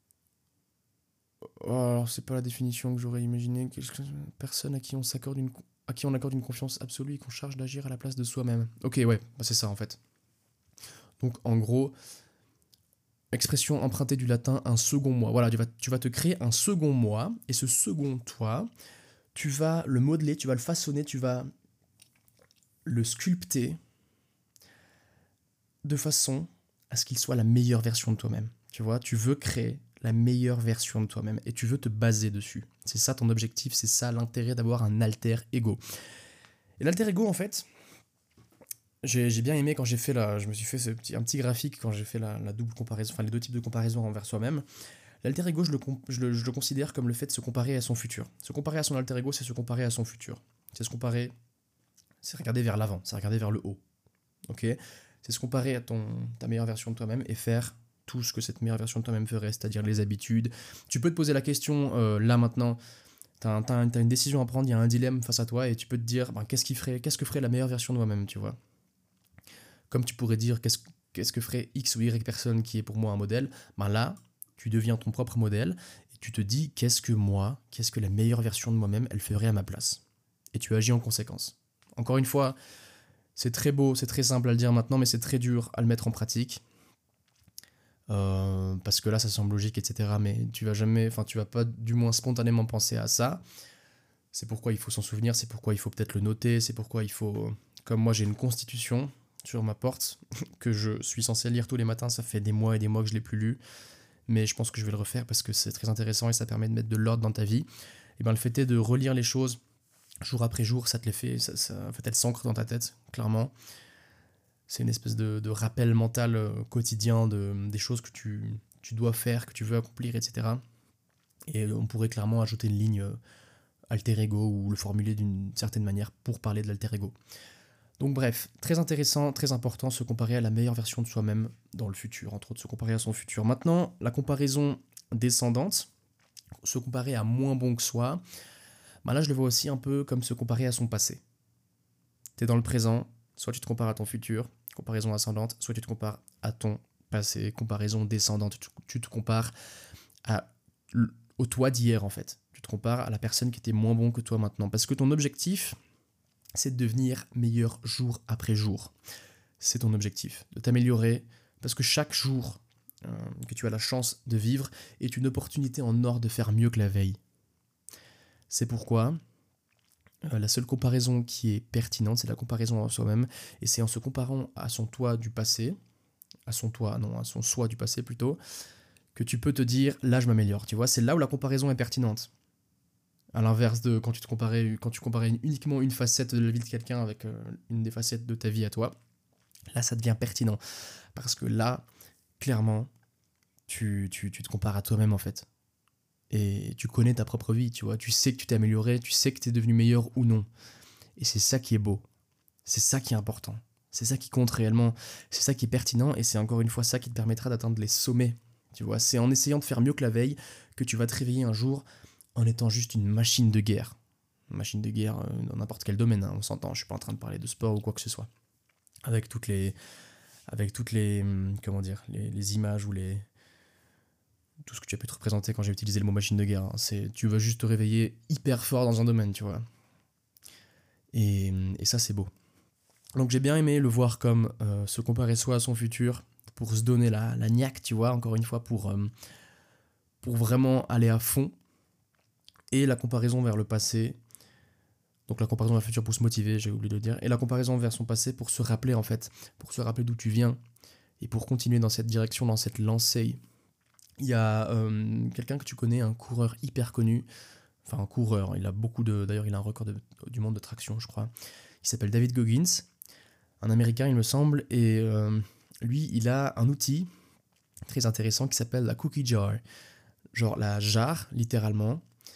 Oh, alors c'est pas la définition que j'aurais imaginé. Personne à qui on s'accorde une à qui on accorde une confiance absolue et qu'on charge d'agir à la place de soi-même. Ok, ouais, bah c'est ça en fait. Donc en gros, expression empruntée du latin, un second moi. Voilà, tu vas, tu vas te créer un second moi, et ce second toi, tu vas le modeler, tu vas le façonner, tu vas le sculpter de façon à ce qu'il soit la meilleure version de toi-même. Tu vois, tu veux créer la meilleure version de toi-même et tu veux te baser dessus. C'est ça ton objectif, c'est ça l'intérêt d'avoir un alter ego. Et l'alter ego, en fait, j'ai, j'ai bien aimé quand j'ai fait la, je me suis fait ce petit, un petit graphique quand j'ai fait la, la double comparaison, enfin les deux types de comparaison envers soi-même. L'alter ego, je le, je, le, je le considère comme le fait de se comparer à son futur. Se comparer à son alter ego, c'est se comparer à son futur. C'est se comparer, c'est regarder vers l'avant, c'est regarder vers le haut. Ok ? C'est se comparer à ton, ta meilleure version de toi-même et faire tout ce que cette meilleure version de toi-même ferait, c'est-à-dire les habitudes. Tu peux te poser la question, euh, là maintenant, tu as une décision à prendre, il y a un dilemme face à toi, et tu peux te dire, ben, qu'est-ce, qui ferait, qu'est-ce que ferait la meilleure version de moi-même, tu vois ? Comme tu pourrais dire, qu'est-ce, qu'est-ce que ferait X ou Y personne qui est pour moi un modèle ? Ben là, tu deviens ton propre modèle, et tu te dis, qu'est-ce que moi, qu'est-ce que la meilleure version de moi-même, elle ferait à ma place ? Et tu agis en conséquence. Encore une fois, c'est très beau, c'est très simple à le dire maintenant, mais c'est très dur à le mettre en pratique. Euh, parce que là, ça semble logique, et cetera. Mais tu vas jamais, enfin, tu vas pas du moins spontanément penser à ça. C'est pourquoi il faut s'en souvenir, c'est pourquoi il faut peut-être le noter, c'est pourquoi il faut... Comme moi, j'ai une constitution sur ma porte que je suis censé lire tous les matins. Ça fait des mois et des mois que je l'ai plus lu. Mais je pense que je vais le refaire parce que c'est très intéressant et ça permet de mettre de l'ordre dans ta vie. Et ben, le fait est de relire les choses jour après jour, ça te les fait, ça, ça, en fait, elles s'ancrent dans ta tête, clairement. C'est une espèce de, de rappel mental euh, quotidien de, des choses que tu, tu dois faire, que tu veux accomplir, et cetera. Et on pourrait clairement ajouter une ligne euh, alter ego ou le formuler d'une certaine manière pour parler de l'alter ego. Donc bref, très intéressant, très important, se comparer à la meilleure version de soi-même dans le futur, entre autres se comparer à son futur. Maintenant, la comparaison descendante, se comparer à moins bon que soi, bah là je le vois aussi un peu comme se comparer à son passé. T'es dans le présent, soit tu te compares à ton futur, comparaison ascendante, soit tu te compares à ton passé, comparaison descendante, tu, tu te compares à, au toi d'hier en fait. Tu te compares à la personne qui était moins bon que toi maintenant. Parce que ton objectif, c'est de devenir meilleur jour après jour. C'est ton objectif, de t'améliorer, parce que chaque jour euh, que tu as la chance de vivre est une opportunité en or de faire mieux que la veille. C'est pourquoi euh, la seule comparaison qui est pertinente, c'est la comparaison à soi-même, et c'est en se comparant à son toi du passé, à son toi, non, à son soi du passé plutôt, que tu peux te dire, là je m'améliore, tu vois, c'est là où la comparaison est pertinente. À l'inverse de quand tu te comparais, quand tu comparais uniquement une facette de la vie de quelqu'un avec euh, une des facettes de ta vie à toi, là ça devient pertinent. Parce que là, clairement, tu, tu, tu te compares à toi-même en fait. Et tu connais ta propre vie, tu vois, tu sais que tu t'es amélioré, tu sais que tu es devenu meilleur ou non. Et c'est ça qui est beau, c'est ça qui est important, c'est ça qui compte réellement, c'est ça qui est pertinent et c'est encore une fois ça qui te permettra d'atteindre les sommets. Tu vois, c'est en essayant de faire mieux que la veille que tu vas te réveiller un jour en étant juste une machine de guerre. Une machine de guerre euh, dans n'importe quel domaine, hein, on s'entend, je suis pas en train de parler de sport ou quoi que ce soit. Avec toutes les, avec toutes les, hum, comment dire, les, les images ou les, tout ce que tu as pu te représenter quand j'ai utilisé le mot machine de guerre. Hein. C'est, tu vas juste te réveiller hyper fort dans un domaine, tu vois. Et, et ça, c'est beau. Donc j'ai bien aimé le voir comme euh, se comparer soi à son futur pour se donner la, la niaque, tu vois, encore une fois, pour, euh, pour vraiment aller à fond. Et la comparaison vers le passé, donc la comparaison vers le futur pour se motiver, j'ai oublié de le dire, et la comparaison vers son passé pour se rappeler, en fait, pour se rappeler d'où tu viens, et pour continuer dans cette direction, dans cette lancée. Il y a euh, quelqu'un que tu connais, un coureur hyper connu, enfin un coureur, il a beaucoup de, d'ailleurs il a un record de, du monde de traction, je crois, il s'appelle David Goggins, un Américain, il me semble, et euh, lui, il a un outil très intéressant qui s'appelle la cookie jar. Genre la jarre, littéralement.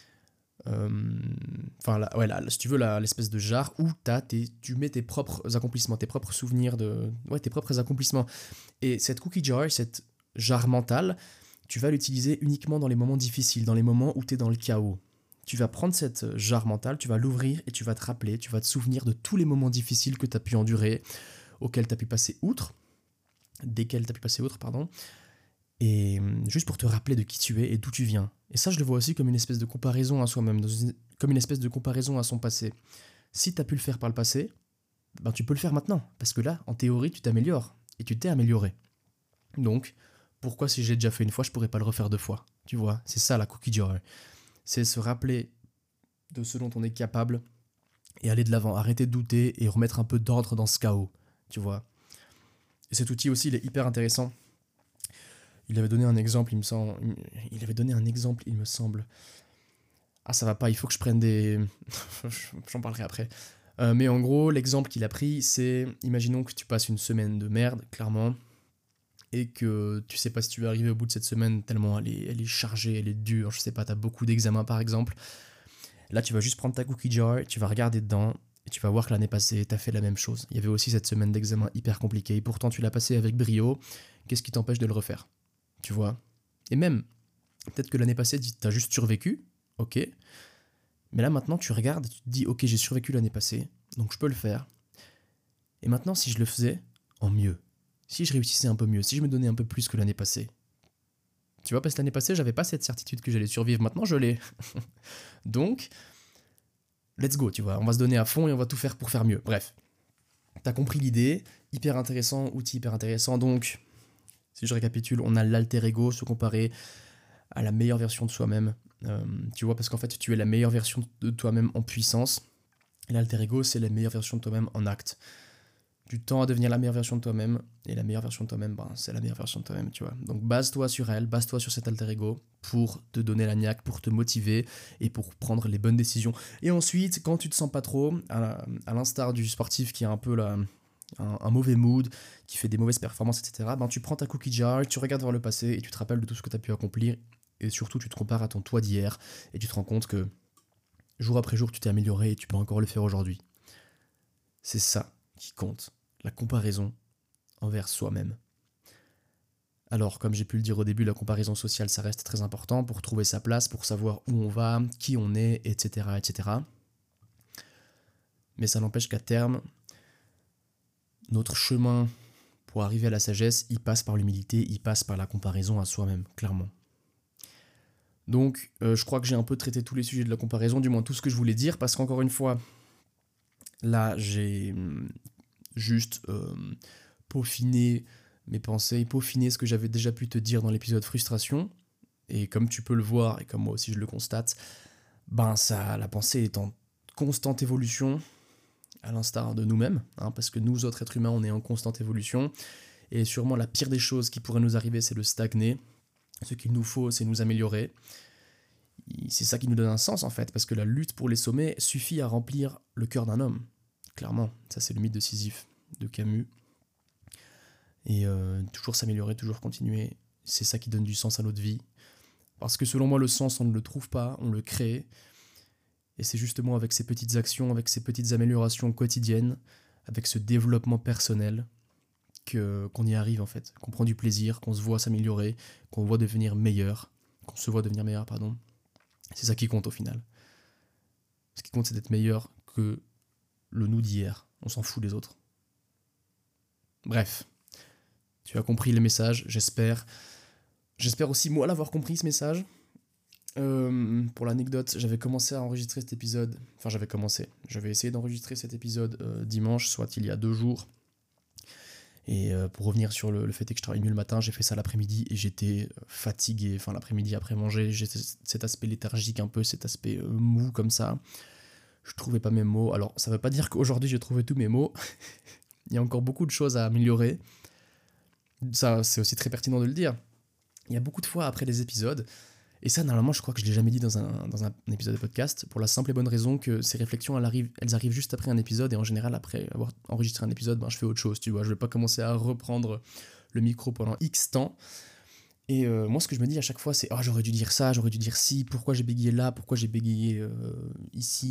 Enfin, euh, ouais, si tu veux, la, l'espèce de jarre où t'as tes, tu mets tes propres accomplissements, tes propres souvenirs, de, ouais, tes propres accomplissements. Et cette cookie jar, cette jarre mentale, tu vas l'utiliser uniquement dans les moments difficiles, dans les moments où t'es dans le chaos. Tu vas prendre cette jarre mentale, tu vas l'ouvrir et tu vas te rappeler, tu vas te souvenir de tous les moments difficiles que tu as pu endurer, auxquels tu as pu passer outre, desquels tu as pu passer outre, pardon, et juste pour te rappeler de qui tu es et d'où tu viens. Et ça, je le vois aussi comme une espèce de comparaison à soi-même, comme une espèce de comparaison à son passé. Si tu as pu le faire par le passé, ben tu peux le faire maintenant, parce que là, en théorie, tu t'améliores, et tu t'es amélioré. Donc, pourquoi si j'ai déjà fait une fois, je pourrais pas le refaire deux fois? Tu vois, c'est ça la cookie jar. C'est se rappeler de ce dont on est capable et aller de l'avant, arrêter de douter et remettre un peu d'ordre dans ce chaos, tu vois. Et cet outil aussi, il est hyper intéressant. Il avait donné un exemple, il me semble. Il avait donné un exemple, il me semble. Ah, ça va pas, il faut que je prenne des... J'en parlerai après. Euh, mais en gros, l'exemple qu'il a pris, c'est... Imaginons que tu passes une semaine de merde, clairement, et que tu sais pas si tu vas arriver au bout de cette semaine tellement elle est, elle est chargée, elle est dure, je sais pas, t'as beaucoup d'examens par exemple. Là, tu vas juste prendre ta cookie jar, tu vas regarder dedans, et tu vas voir que l'année passée, t'as fait la même chose. Il y avait aussi cette semaine d'examen hyper compliquée, et pourtant tu l'as passé avec brio, qu'est-ce qui t'empêche de le refaire? Tu vois? Et même, peut-être que l'année passée, t'as juste survécu, ok, mais là maintenant tu regardes et tu te dis, ok, j'ai survécu l'année passée, donc je peux le faire. Et maintenant, si je le faisais, en mieux, si je réussissais un peu mieux, si je me donnais un peu plus que l'année passée. Tu vois, parce que l'année passée, j'avais pas cette certitude que j'allais survivre. Maintenant, je l'ai. Donc, let's go, tu vois. On va se donner à fond et on va tout faire pour faire mieux. Bref, t'as compris l'idée. Hyper intéressant, outil hyper intéressant. Donc, si je récapitule, on a l'alter ego, se comparer à la meilleure version de soi-même. Euh, tu vois, parce qu'en fait, tu es la meilleure version de toi-même en puissance. Et l'alter ego, c'est la meilleure version de toi-même en acte. Tu tends à devenir la meilleure version de toi-même, et la meilleure version de toi-même, ben, c'est la meilleure version de toi-même, tu vois. Donc base-toi sur elle, base-toi sur cet alter ego pour te donner la niaque, pour te motiver et pour prendre les bonnes décisions. Et ensuite, quand tu te sens pas trop, à, à l'instar du sportif qui a un peu la, un, un mauvais mood, qui fait des mauvaises performances, et cetera, ben, tu prends ta cookie jar, tu regardes vers le passé et tu te rappelles de tout ce que tu as pu accomplir, et surtout tu te compares à ton toi d'hier, et tu te rends compte que jour après jour, tu t'es amélioré et tu peux encore le faire aujourd'hui. C'est ça qui compte. La comparaison envers soi-même. Alors, comme j'ai pu le dire au début, la comparaison sociale, ça reste très important pour trouver sa place, pour savoir où on va, qui on est, et cetera, et cetera. Mais ça n'empêche qu'à terme, notre chemin pour arriver à la sagesse, il passe par l'humilité, il passe par la comparaison à soi-même, clairement. Donc, euh, je crois que j'ai un peu traité tous les sujets de la comparaison, du moins tout ce que je voulais dire, parce qu'encore une fois, là, j'ai juste euh, peaufiner mes pensées, peaufiner ce que j'avais déjà pu te dire dans l'épisode frustration, et comme tu peux le voir, et comme moi aussi je le constate, ben ça, la pensée est en constante évolution, à l'instar de nous-mêmes, hein, parce que nous autres êtres humains, on est en constante évolution, Et sûrement la pire des choses qui pourrait nous arriver, c'est de stagner. Ce qu'il nous faut, c'est nous améliorer. C'est ça qui nous donne un sens en fait, parce que la lutte pour les sommets suffit à remplir le cœur d'un homme. Clairement, ça c'est le mythe de Sisyphe, de Camus. Et euh, toujours s'améliorer, toujours continuer, c'est ça qui donne du sens à notre vie. Parce que selon moi, le sens, on ne le trouve pas, on le crée. Et c'est justement avec ces petites actions, avec ces petites améliorations quotidiennes, avec ce développement personnel, que, qu'on y arrive en fait. Qu'on prend du plaisir, qu'on se voit s'améliorer, qu'on voit devenir meilleur, qu'on se voit devenir meilleur, pardon. C'est ça qui compte au final. Ce qui compte, c'est d'être meilleur que le nous d'hier. On s'en fout des autres. Bref, tu as compris le message, j'espère. J'espère aussi, moi, l'avoir compris, ce message. Euh, pour l'anecdote, j'avais commencé à enregistrer cet épisode. Enfin, j'avais commencé. J'avais essayé d'enregistrer cet épisode euh, dimanche, soit il y a deux jours. Et euh, pour revenir sur le, le fait que je travaille mieux le matin, j'ai fait ça l'après-midi et j'étais fatigué. Enfin, l'après-midi après manger, j'ai cet aspect léthargique un peu, cet aspect euh, mou comme ça. Je trouvais pas mes mots. Alors, ça veut pas dire qu'aujourd'hui j'ai trouvé tous mes mots. Il y a encore beaucoup de choses à améliorer. Ça, c'est aussi très pertinent de le dire. Il y a beaucoup de fois après les épisodes, et ça, normalement, je crois que je l'ai jamais dit dans un, dans un épisode de podcast, pour la simple et bonne raison que ces réflexions, elles arrivent, elles arrivent juste après un épisode, et en général, après avoir enregistré un épisode, ben, je fais autre chose, tu vois. Je vais pas commencer à reprendre le micro pendant X temps. Et euh, moi, ce que je me dis à chaque fois, c'est « Oh, j'aurais dû dire ça, j'aurais dû dire ci, pourquoi j'ai bégayé là, pourquoi j'ai bégayé euh, ici ?»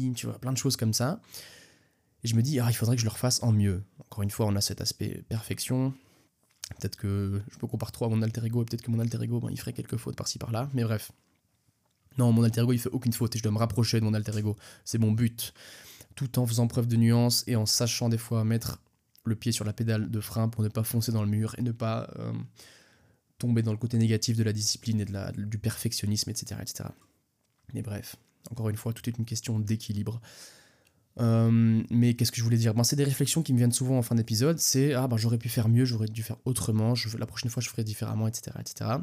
Tu vois, plein de choses comme ça. Et je me dis « Ah, il faudrait que je le refasse en mieux. » Encore une fois, on a cet aspect perfection. Peut-être que je me compare trop à mon alter ego, et peut-être que mon alter ego, ben, il ferait quelques fautes par-ci par-là, mais bref. Non, mon alter ego, il fait aucune faute, et je dois me rapprocher de mon alter ego. C'est mon but. Tout en faisant preuve de nuance, et en sachant des fois mettre le pied sur la pédale de frein pour ne pas foncer dans le mur, et ne pas euh, tomber dans le côté négatif de la discipline, et de la, du perfectionnisme, et cetera, et cetera. Mais bref, encore une fois, tout est une question d'équilibre. Euh, mais qu'est-ce que je voulais dire, ben, c'est des réflexions qui me viennent souvent en fin d'épisode. C'est ah ben j'aurais pu faire mieux, j'aurais dû faire autrement, je, la prochaine fois je ferai différemment, etc., etc.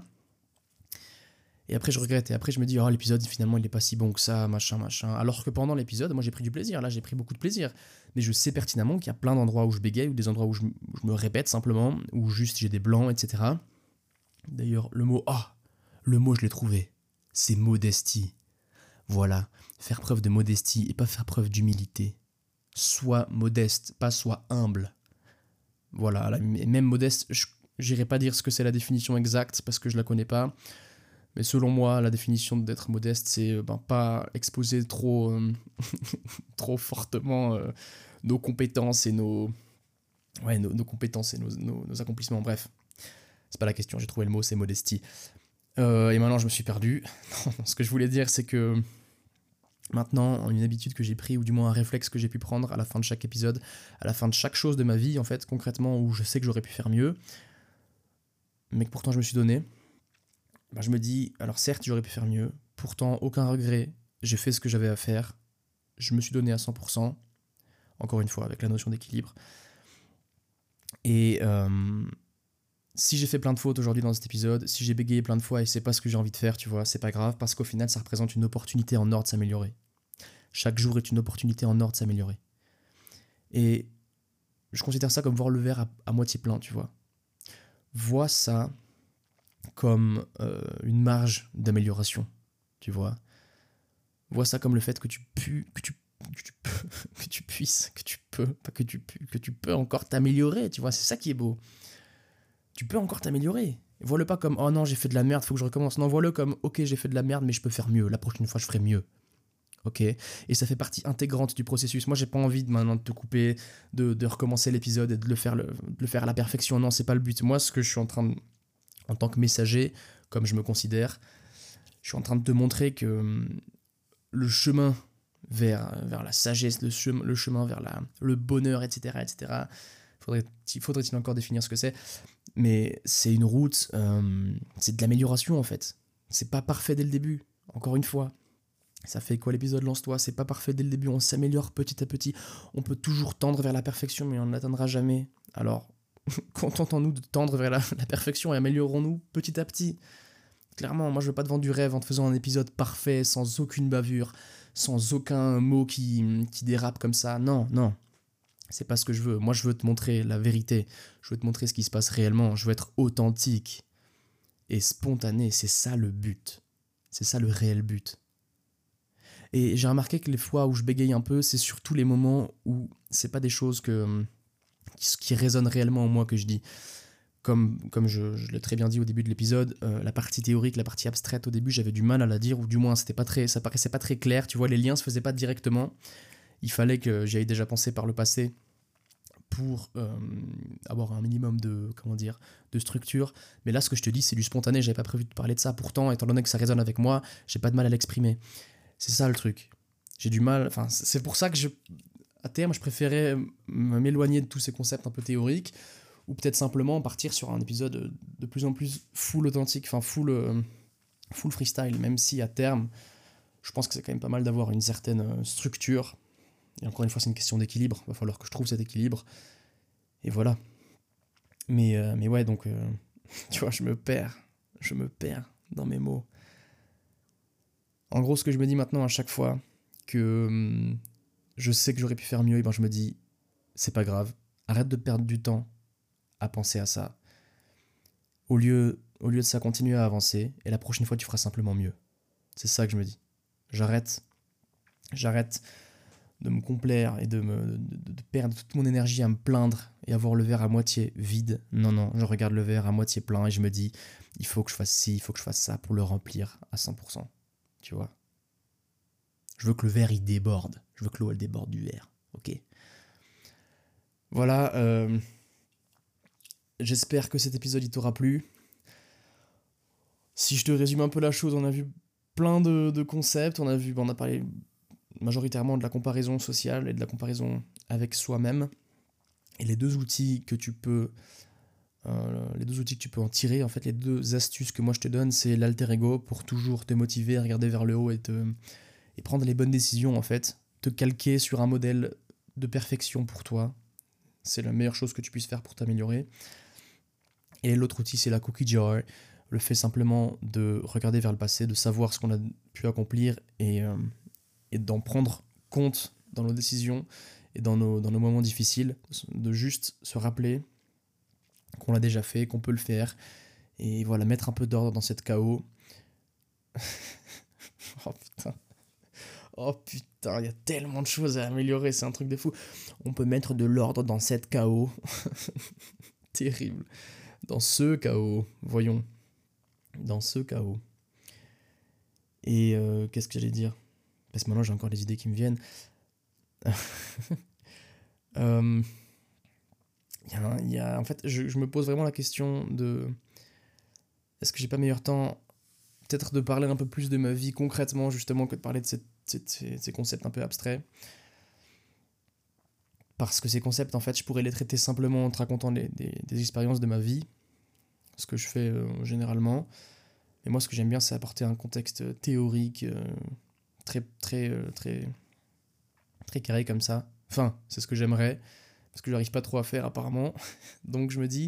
Et après je regrette, et après je me dis oh l'épisode finalement il est pas si bon que ça, machin machin. Alors que pendant l'épisode, moi j'ai pris du plaisir, là j'ai pris beaucoup de plaisir. Mais je sais pertinemment qu'il y a plein d'endroits où je bégaye, ou des endroits où je, où je me répète simplement, où juste j'ai des blancs, et cetera. D'ailleurs le mot ah, le mot je l'ai trouvé, c'est modestie. Voilà, faire preuve de modestie et pas faire preuve d'humilité. Sois modeste, pas sois humble. Voilà, la, même modeste, je n'irai pas dire ce que c'est la définition exacte parce que je la connais pas. Mais selon moi, la définition d'être modeste, c'est ben, pas exposer trop, euh, trop fortement euh, nos compétences et nos, ouais, nos, nos compétences et nos, nos, nos accomplissements. Bref, c'est pas la question, j'ai trouvé le mot, c'est modestie. Euh, et maintenant, je me suis perdu. Non, ce que je voulais dire, c'est que maintenant, une habitude que j'ai pris, ou du moins un réflexe que j'ai pu prendre à la fin de chaque épisode, à la fin de chaque chose de ma vie, en fait, concrètement, où je sais que j'aurais pu faire mieux, mais que pourtant je me suis donné, bah je me dis, alors certes, j'aurais pu faire mieux, pourtant, aucun regret, j'ai fait ce que j'avais à faire, je me suis donné à cent pour cent, encore une fois, avec la notion d'équilibre. Et euh, si j'ai fait plein de fautes aujourd'hui dans cet épisode, si j'ai bégayé plein de fois et c'est pas ce que j'ai envie de faire, tu vois, c'est pas grave, parce qu'au final, ça représente une opportunité en or de s'améliorer. Chaque jour est une opportunité en or de s'améliorer. Et je considère ça comme voir le verre à, à moitié plein, tu vois. Vois ça comme euh, une marge d'amélioration, tu vois. Vois ça comme le fait que tu pues, que tu, que tu peux, que tu puisses, que tu peux, pas que tu pues, que tu peux encore t'améliorer, tu vois. C'est ça qui est beau. Tu peux encore t'améliorer. Vois-le pas comme « Oh non, j'ai fait de la merde, faut que je recommence ». Non, vois-le comme « Ok, j'ai fait de la merde, mais je peux faire mieux. La prochaine fois, je ferai mieux. » Ok ? Et ça fait partie intégrante du processus. Moi, j'ai pas envie de, maintenant de te couper, de, de recommencer l'épisode et de le, faire le, de le faire à la perfection. Non, c'est pas le but. Moi, ce que je suis en train de... En tant que messager, comme je me considère, je suis en train de te montrer que hum, le chemin vers, vers la sagesse, le chemin, le chemin vers la, le bonheur, et cetera, et cetera. Faudrait, faudrait-il encore définir ce que c'est ? Mais c'est une route, euh, c'est de l'amélioration en fait. C'est pas parfait dès le début, encore une fois. Ça fait quoi l'épisode Lance-toi ? C'est pas parfait dès le début, on s'améliore petit à petit. On peut toujours tendre vers la perfection, mais on n'atteindra jamais. Alors, contentons-nous de tendre vers la, la perfection et améliorons-nous petit à petit. Clairement, moi je veux pas te vendre du rêve en te faisant un épisode parfait, sans aucune bavure, sans aucun mot qui, qui dérape comme ça. Non, non. C'est pas ce que je veux. Moi, je veux te montrer la vérité. Je veux te montrer ce qui se passe réellement. Je veux être authentique et spontané. C'est ça le but. C'est ça le réel but. Et j'ai remarqué que les fois où je bégaye un peu, c'est surtout les moments où c'est pas des choses que, qui, qui résonnent réellement en moi que je dis. Comme, comme je, je l'ai très bien dit au début de l'épisode, euh, la partie théorique, la partie abstraite, au début, j'avais du mal à la dire, ou du moins, c'était pas très, ça paraissait pas très clair. Tu vois, les liens se faisaient pas directement. Il fallait que j'y aille déjà pensé par le passé pour euh, avoir un minimum de, comment dire, de structure. Mais là, ce que je te dis, c'est du spontané. J'avais pas prévu de parler de ça. Pourtant, étant donné que ça résonne avec moi, j'ai pas de mal à l'exprimer. C'est ça le truc. J'ai du mal. Enfin, c'est pour ça que je, à terme, je préférais m'éloigner de tous ces concepts un peu théoriques, ou peut-être simplement partir sur un épisode de plus en plus full authentique, enfin full, euh, full freestyle. Même si à terme, je pense que c'est quand même pas mal d'avoir une certaine structure. Et encore une fois, c'est une question d'équilibre. Il va falloir que je trouve cet équilibre. Et voilà. Mais, euh, mais ouais, donc, euh, tu vois, je me perds. Je me perds dans mes mots. En gros, ce que je me dis maintenant à chaque fois que hum, je sais que j'aurais pu faire mieux, et ben je me dis, c'est pas grave. Arrête de perdre du temps à penser à ça. Au lieu, au lieu de ça, continue à avancer. Et la prochaine fois, tu feras simplement mieux. C'est ça que je me dis. J'arrête. J'arrête de me complaire et de, me, de, de perdre toute mon énergie à me plaindre et avoir le verre à moitié vide. Non, non, je regarde le verre à moitié plein et je me dis, il faut que je fasse ci, il faut que je fasse ça pour le remplir à cent pour cent. Tu vois ? Je veux que le verre, il déborde. Je veux que l'eau, elle déborde du verre. Ok ? Voilà. Euh, j'espère que cet épisode, il t'aura plu. Si je te résume un peu la chose, on a vu plein de, de concepts. On a vu, bon, on a parlé majoritairement de la comparaison sociale et de la comparaison avec soi-même. Et les deux outils que tu peux, euh, les deux outils que tu peux en tirer, en fait, les deux astuces que moi je te donne, c'est l'alter ego pour toujours te motiver à regarder vers le haut et, te, et prendre les bonnes décisions, en fait. Te calquer sur un modèle de perfection pour toi. C'est la meilleure chose que tu puisses faire pour t'améliorer. Et l'autre outil, c'est la cookie jar. Le fait simplement de regarder vers le passé, de savoir ce qu'on a pu accomplir et... Euh, et d'en prendre compte dans nos décisions et dans nos, dans nos moments difficiles, de juste se rappeler qu'on l'a déjà fait, qu'on peut le faire, et voilà, mettre un peu d'ordre dans cette chaos. Oh putain, oh putain, il y a tellement de choses à améliorer, c'est un truc de fou. On peut mettre de l'ordre dans cette chaos. Terrible. Dans ce chaos, voyons. Dans ce chaos. Et euh, qu'est-ce que j'allais dire ? Parce que maintenant j'ai encore des idées qui me viennent. euh, y a, y a, en fait, je, je me pose vraiment la question de... Est-ce que j'ai pas meilleur temps peut-être de parler un peu plus de ma vie concrètement, justement, que de parler de cette, cette, ces, ces concepts un peu abstraits. Parce que ces concepts, en fait, je pourrais les traiter simplement en te racontant les, des, des expériences de ma vie, ce que je fais euh, généralement. Et moi, ce que j'aime bien, c'est apporter un contexte théorique... Euh, très très euh, très très carré comme ça. Enfin, c'est ce que j'aimerais parce que j'arrive pas trop à faire apparemment. Donc je me dis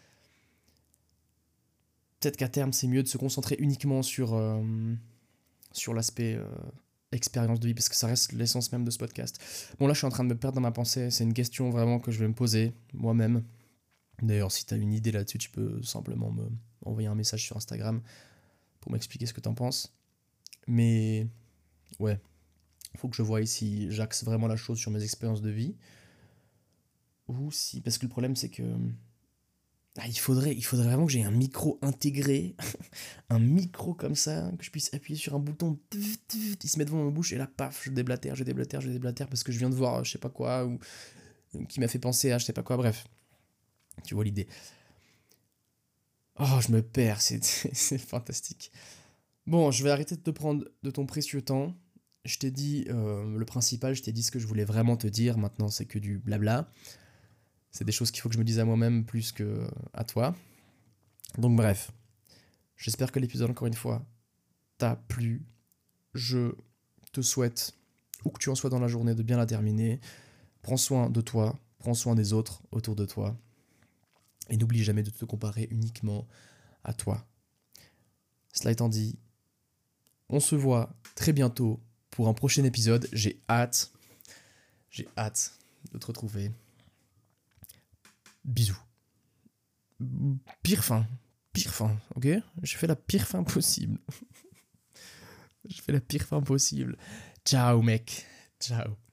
peut-être qu'à terme c'est mieux de se concentrer uniquement sur euh, sur l'aspect euh, expérience de vie parce que ça reste l'essence même de ce podcast. Bon là je suis en train de me perdre dans ma pensée, c'est une question vraiment que je vais me poser moi-même. D'ailleurs si t'as une idée là-dessus, tu peux simplement me envoyer un message sur Instagram pour m'expliquer ce que t'en penses. Mais ouais, faut que je voie si j'axe vraiment la chose sur mes expériences de vie ou si, parce que le problème c'est que ah, il faudrait il faudrait vraiment que j'ai un micro intégré, un micro comme ça, que je puisse appuyer sur un bouton, il se met devant ma bouche et là paf, je déblatère, je déblatère, je déblatère parce que je viens de voir je sais pas quoi ou qui m'a fait penser à je sais pas quoi, bref. Tu vois l'idée. Oh, je me perds, c'est, c'est fantastique. Bon, je vais arrêter de te prendre de ton précieux temps. Je t'ai dit euh, le principal, je t'ai dit ce que je voulais vraiment te dire. Maintenant, c'est que du blabla. C'est des choses qu'il faut que je me dise à moi-même plus que à toi. Donc bref, j'espère que l'épisode, encore une fois, t'a plu. Je te souhaite, où que tu en sois dans la journée, de bien la terminer. Prends soin de toi, prends soin des autres autour de toi. Et n'oublie jamais de te comparer uniquement à toi. Cela étant dit, on se voit très bientôt pour un prochain épisode. J'ai hâte, j'ai hâte de te retrouver. Bisous. Pire fin. Pire fin, ok? Je fais la pire fin possible. Je fais la pire fin possible. Ciao, mec. Ciao.